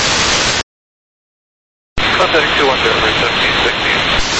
Contact two one zero, Rouge seventeen sixty-eight.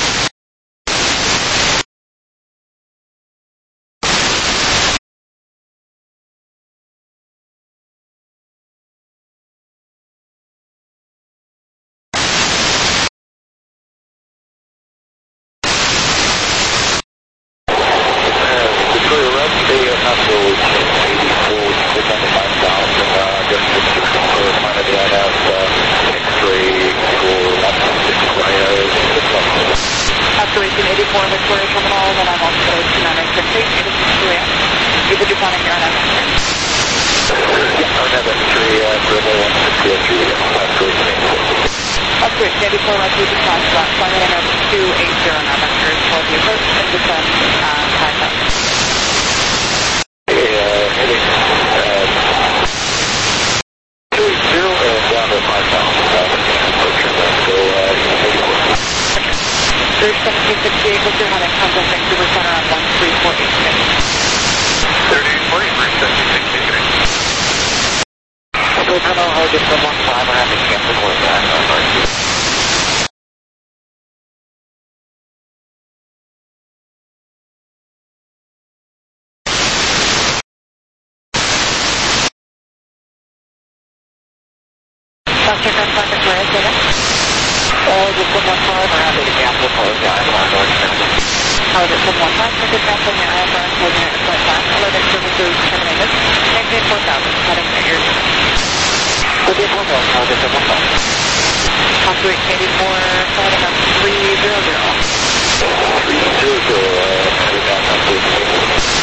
Victoria, run the hospital eighty-four, six hundred five thousand, uh, just to confirm for the I N F, uh, X-ray for one six cryo, six months. After eighteen eighty-four, Victoria Terminal, then I'm on to two nine eight six eight, eight six two eight. You said you're planning your own estimate. Yeah, I have X-ray, uh, for the one six zero three, after eighteen eighty-four. After eighteen eighty-four, right through the class flat, flying in over two eight zero now, vector twelve the approach, and descend, uh, five thousand. Okay, uh, heading, uh, two eight zero and down to five thousand, uh, approach, and then go, uh, eighty-four. Rouge seventeen sixty-eight, what's your heading? Contact Vancouver Center on one three four eight six. thirty-eight forty, Rouge seventeen sixty-eight. Okay, Colonel, I'll get from one five, we're having cancel for that, I'm sorry. Buster, confirm Victoria, say that. Uh, just one one five, we're having cancel for that, I'm sorry. How is it from one five, ticket canceling your I F R, closing at point five, eleven services terminated, maintain four thousand, heading at your Okay, one thousand, I'll get from one five. After eighteen eighty-four, heading up three zero zero. three zero zero, uh, heading down to eighteen.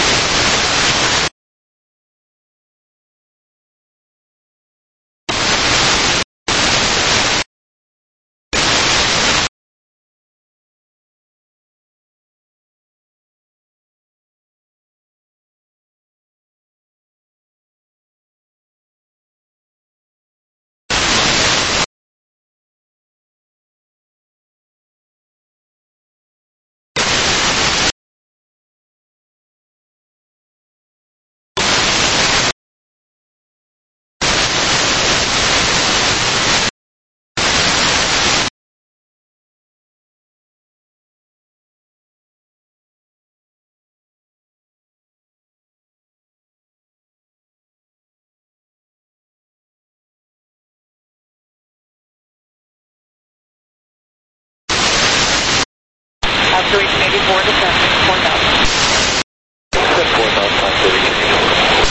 After eighteen eighty-four, descending four thousand. four thousand, after eighteen eighty-four.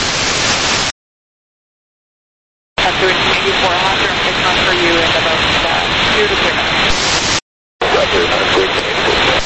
After eighteen eighty-four, I'll have to transfer you in about uh, two to three minutes. Roger, after eighteen eighty-four.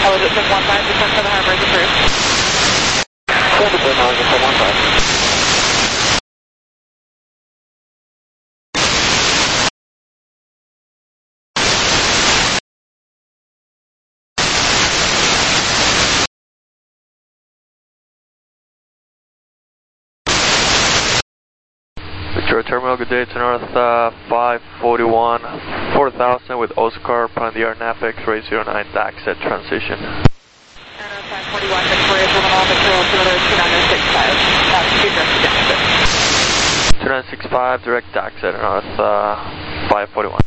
was it seven one five, descent for the harbor is approved. seven one five. Victoria Terminal, good day to North uh, five forty-one, four thousand with Oscar, plan the AirNav X-ray zero nine D A X at transition. Air five forty-one, Victoria Terminal, Victoria Altimeter two nine six five, that's two direct to Jackson. two nine six five, direct D A X at North uh, five forty-one.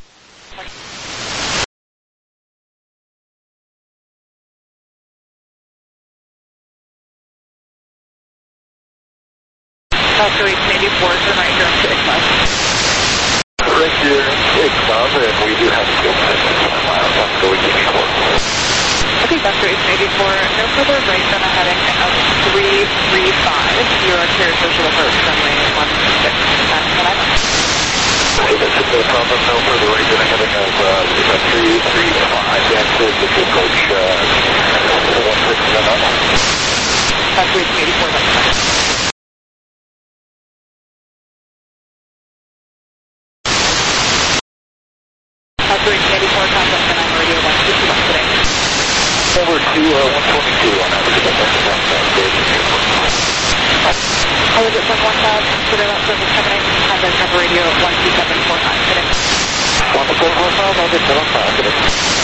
Delta Reach eighty-four, turn right here to Ixov. Right here, Ixov, and we do have a fuel system one mile left, so we can report. Okay, Delta Reach eighty-four, no further right than a heading of three three five. Your carrier social approach runway one six. That's what I know. Okay, that's no problem, no further right than a heading of uh, three three five. That's it, if you approach uh, one six and then up. Delta Reach eighty-four, that's fine. eighty-four, contact and I'm radio one fifty-one today. Over to uh, one twenty-two on average. I was at seven one five, today about service coming in, contact have radio one two seven four five today. one two seven four five, I'll get seven five today.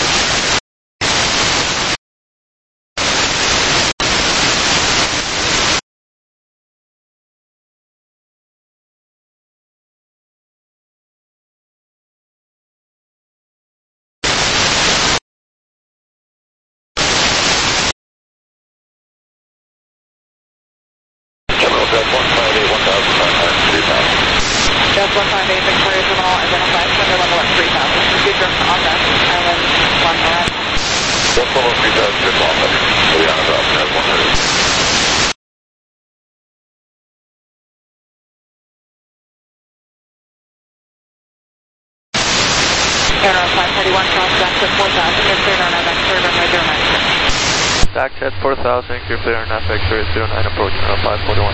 That's one five eight, Victoria Terminal, identified, thunder level at three thousand. Proceed direct on that, island one nine. one level three thousand, good long, but we on about that one hundred. Air five forty-one, cross back to four thousand, you're clear on our X-ray runway zero nine six. D A X at four thousand, clear for AirNav X-ray zero nine approach, North five forty-one.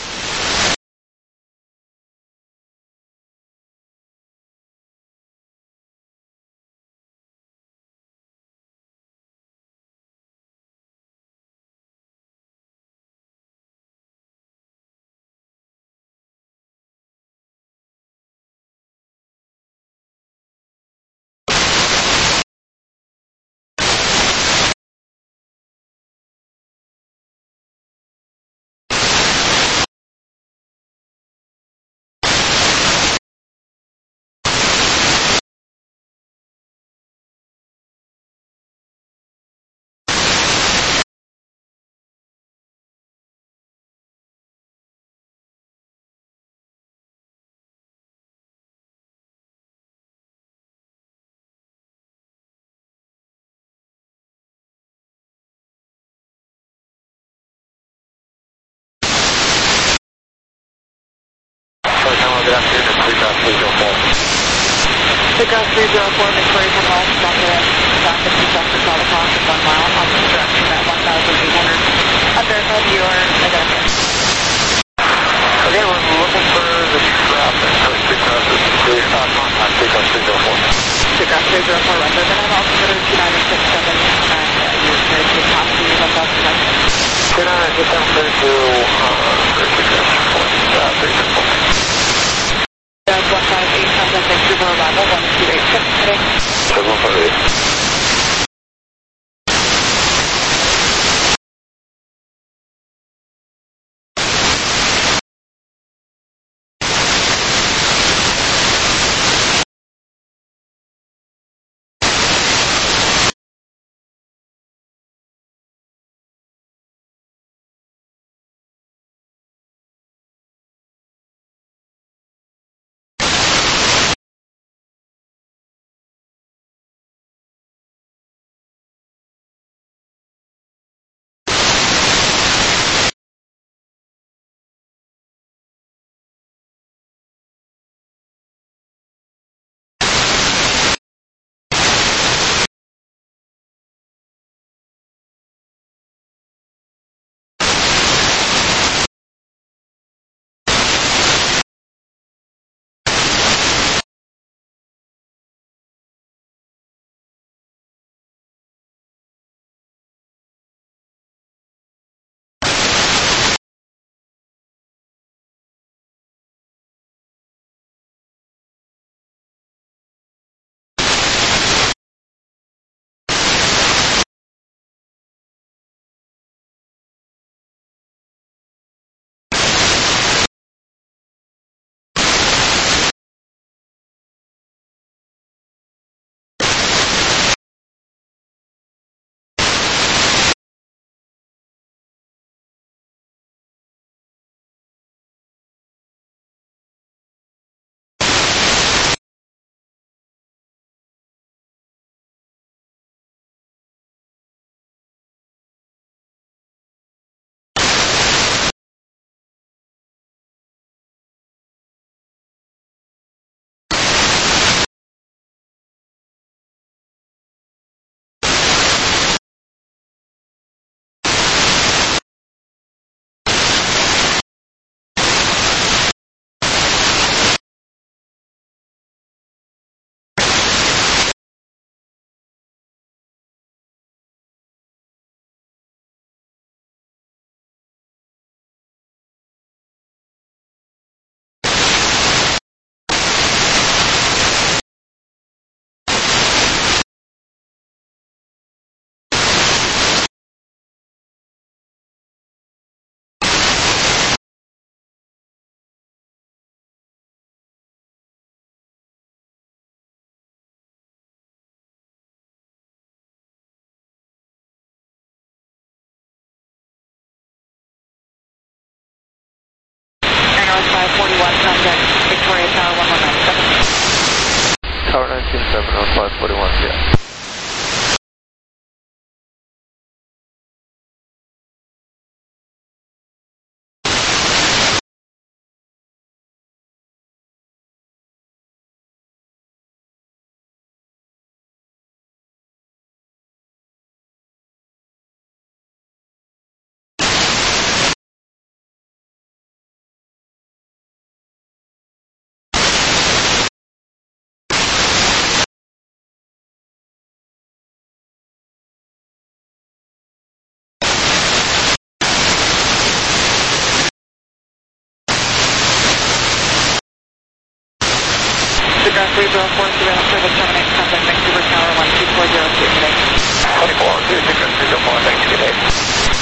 Good afternoon, it's three thousand three oh four. Pick up three oh four, Victoria Terminal, stop there, stop at two sector, call the clock in one mile, opposite direction at one thousand eight hundred. Up there, have your identification. Okay, we're looking for the traffic, so three thousand three oh four. Pick up three oh four, render, then I'm altimeter two nine six seven, and uh, your carrier to top to one thousand nine hundred. two nine six seven, clear to, uh, clear to three oh four. That's one five eight, contact Vancouver arrival, one two eight six today. seven one five eight. North five forty-one, contact Victoria Tower one one nine seven. Tower nineteen seven on five forty-one, yeah. Ground three zero four, surveillance service terminate, contact Vancouver Tower one two four zero two today. twenty-four, two six three zero four, thank you today.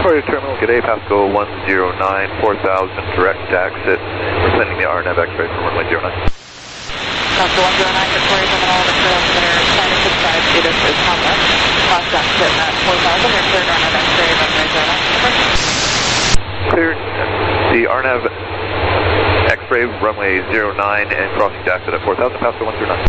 Victoria Terminal, good day, Pasco one zero nine, four thousand, direct exit. We're sending the R N A V X-ray from runway zero nine. Pasco one zero nine, Victoria Terminal, Victoria Altimeter, China six five, Edith is contact. Last exit at four thousand, you're cleared R N A V X-ray, runway zero nine. Cleared the R N A V X-ray, runway zero nine, and crossing to exit at four thousand, Pasco one zero nine.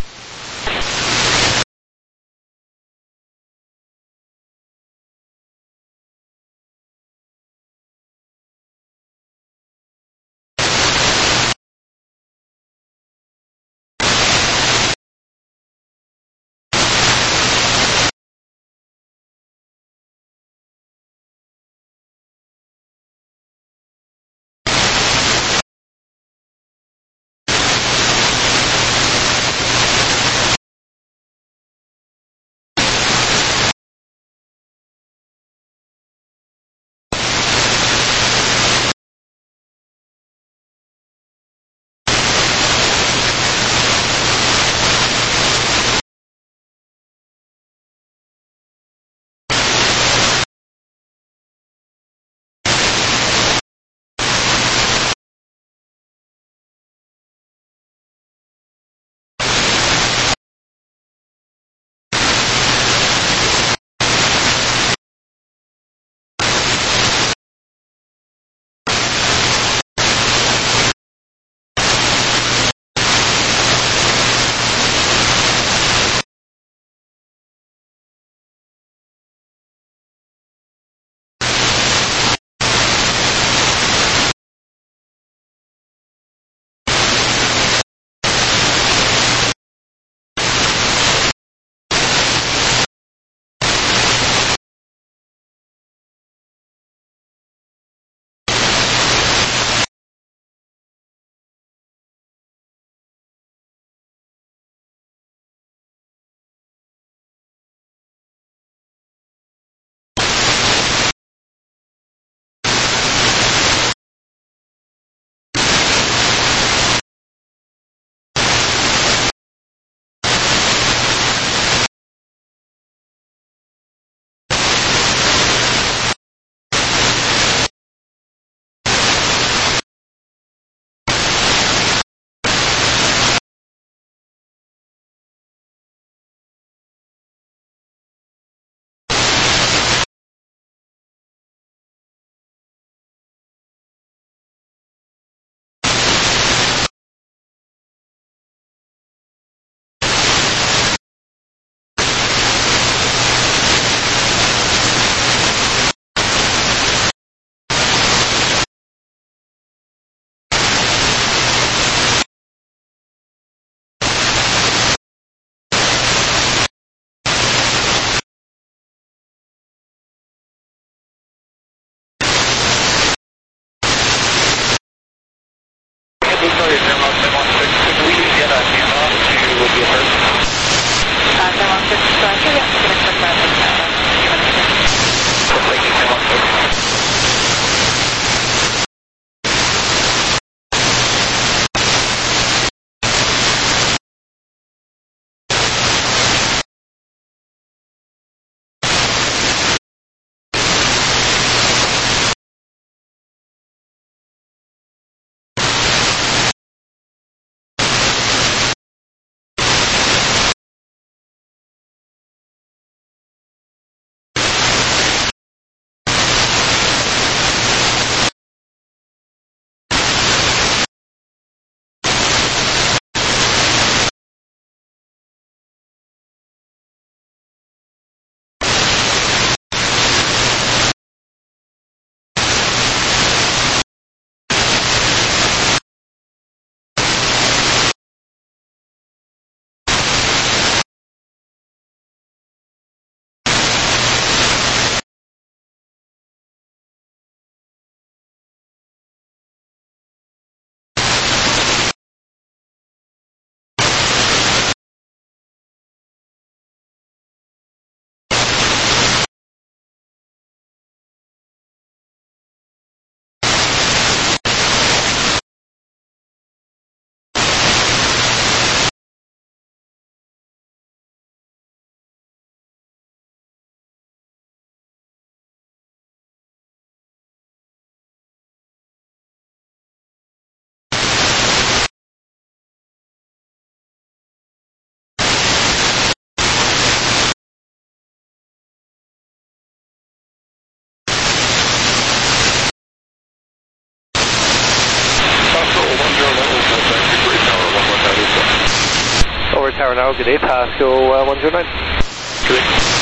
Tower now, good day, Pasco uh, one zero nine. Good.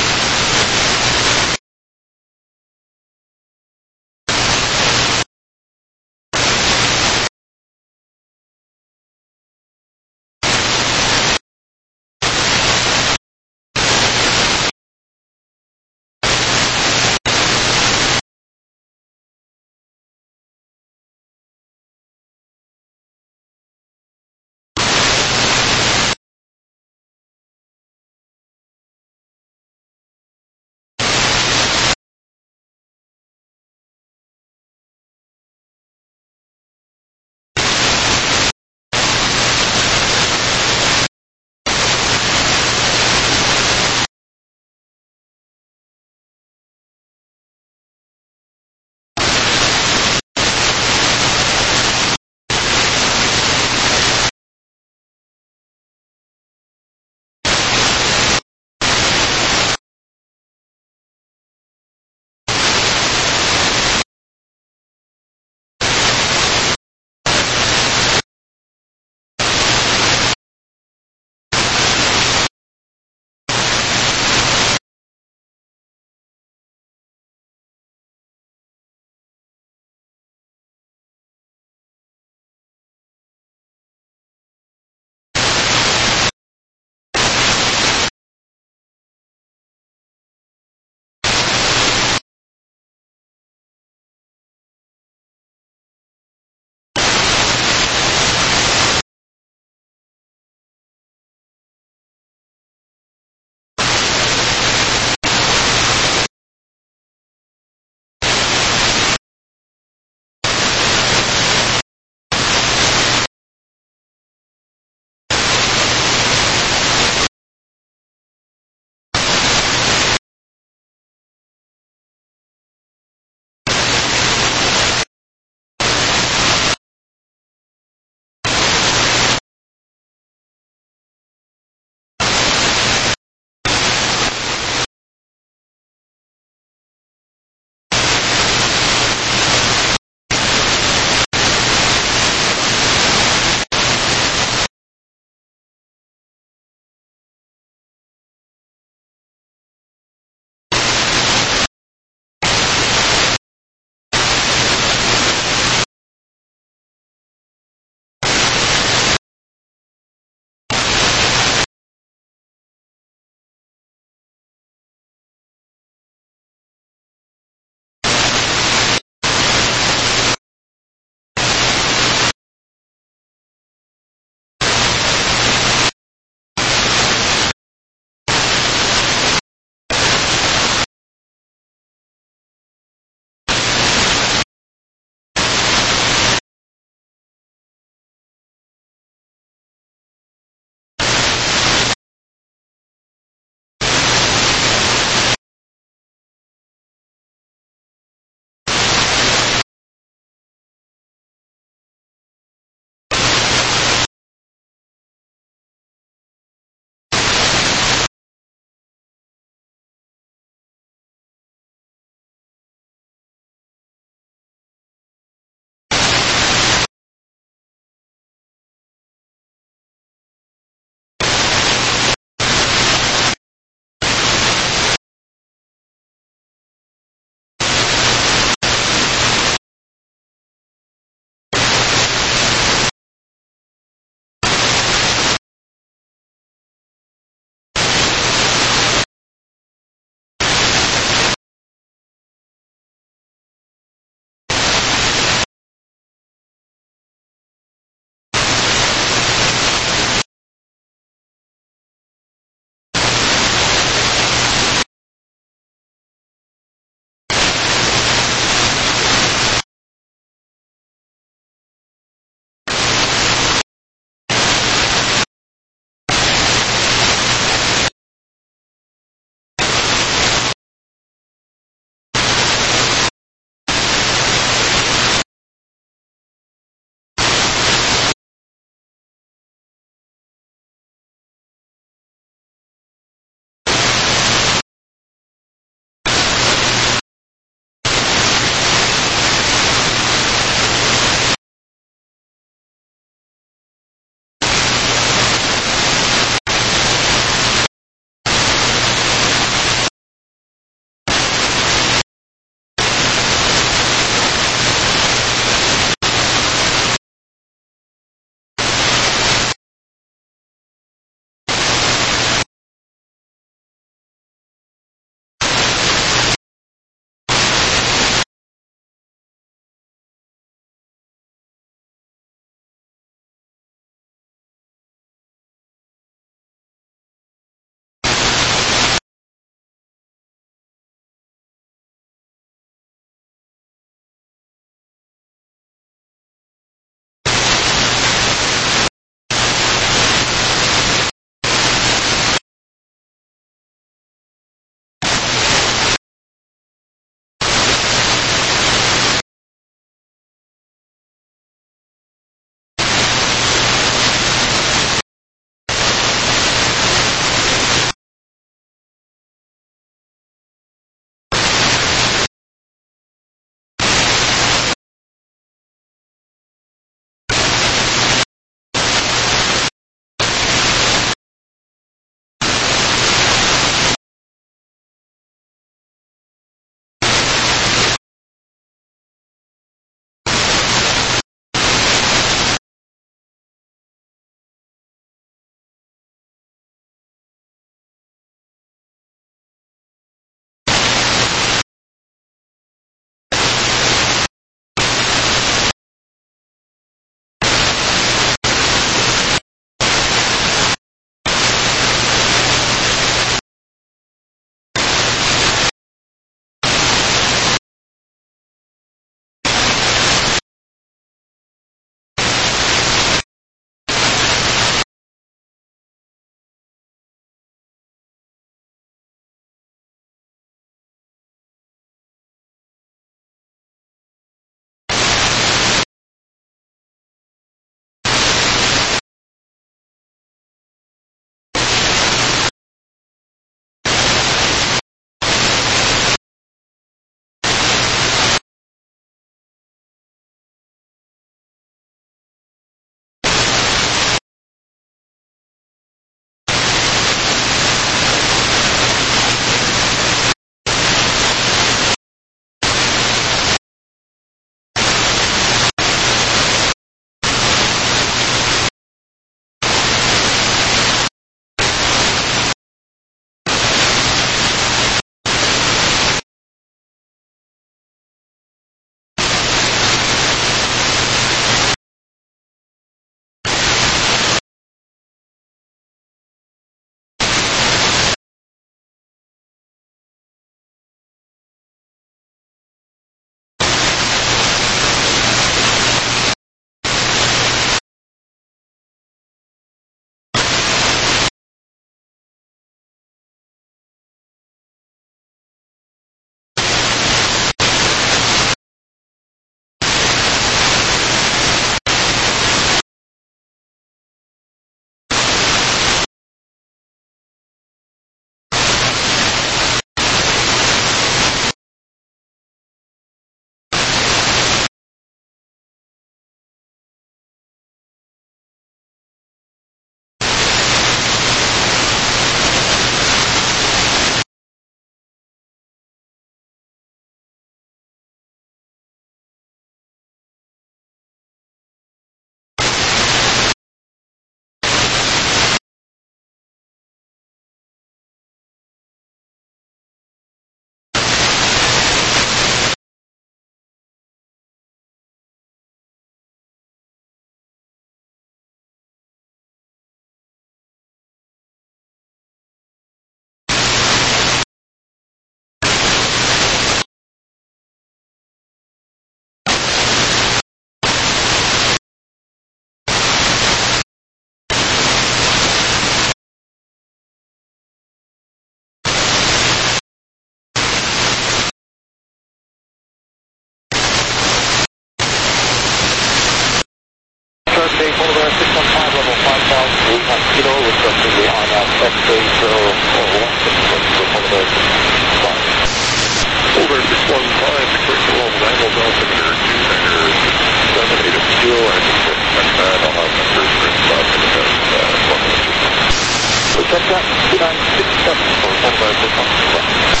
eight zero four one six one for one American five. Over six one five, Victoria Terminal, Mangle altimeter two niner six seven eight of fuel, engine for check that, I'll have numbers for stop in the best uh, one one two. So check that, two nine six seven for one American five.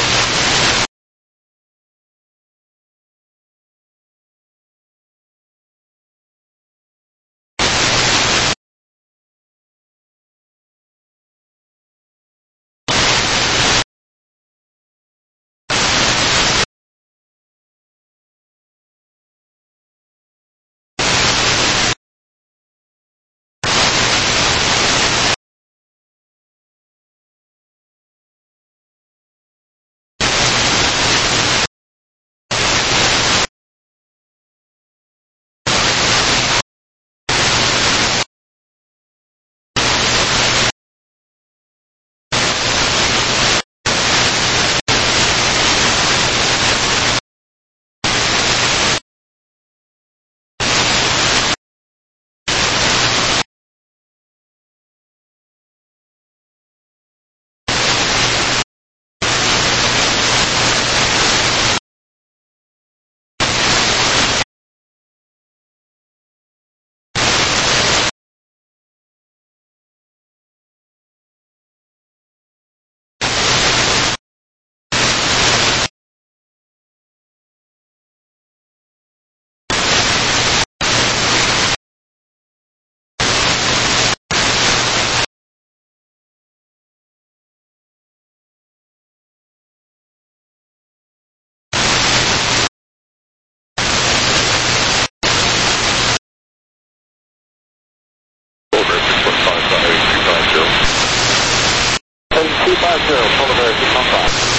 two five zero, Full American one five.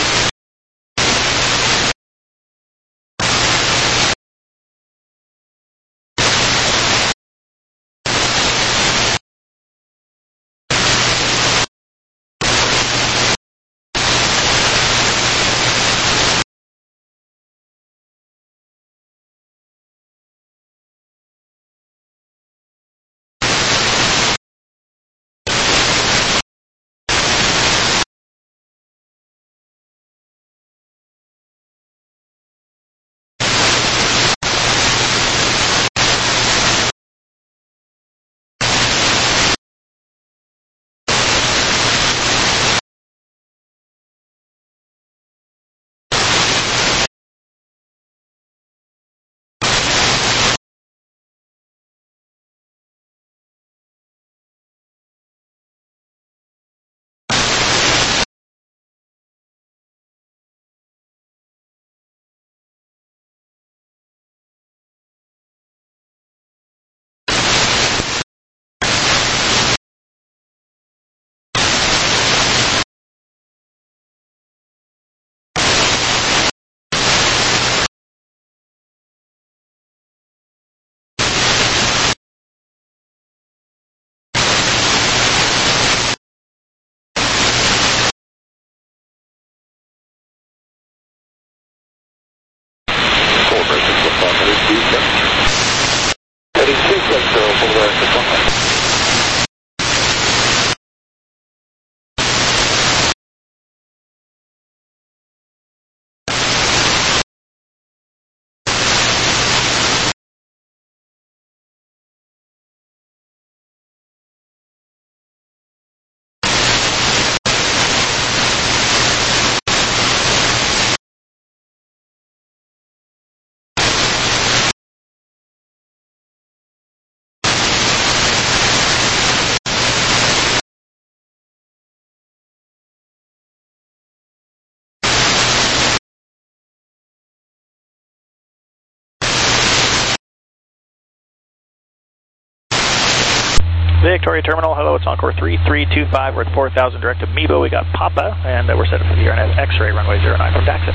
Victoria Terminal, hello, it's Encore three three two five, we're at four thousand direct to Mebo, we got Papa, and uh, we're set up for the AirNav X-ray, runway zero nine from Daxit.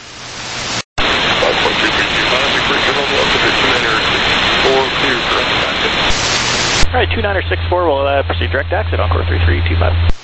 five point two three two five, Victoria Terminal, altimeter two niner six four, clear direct Daxit. Alright, two niner six four, we'll uh, proceed direct Daxit, Encore three three two five.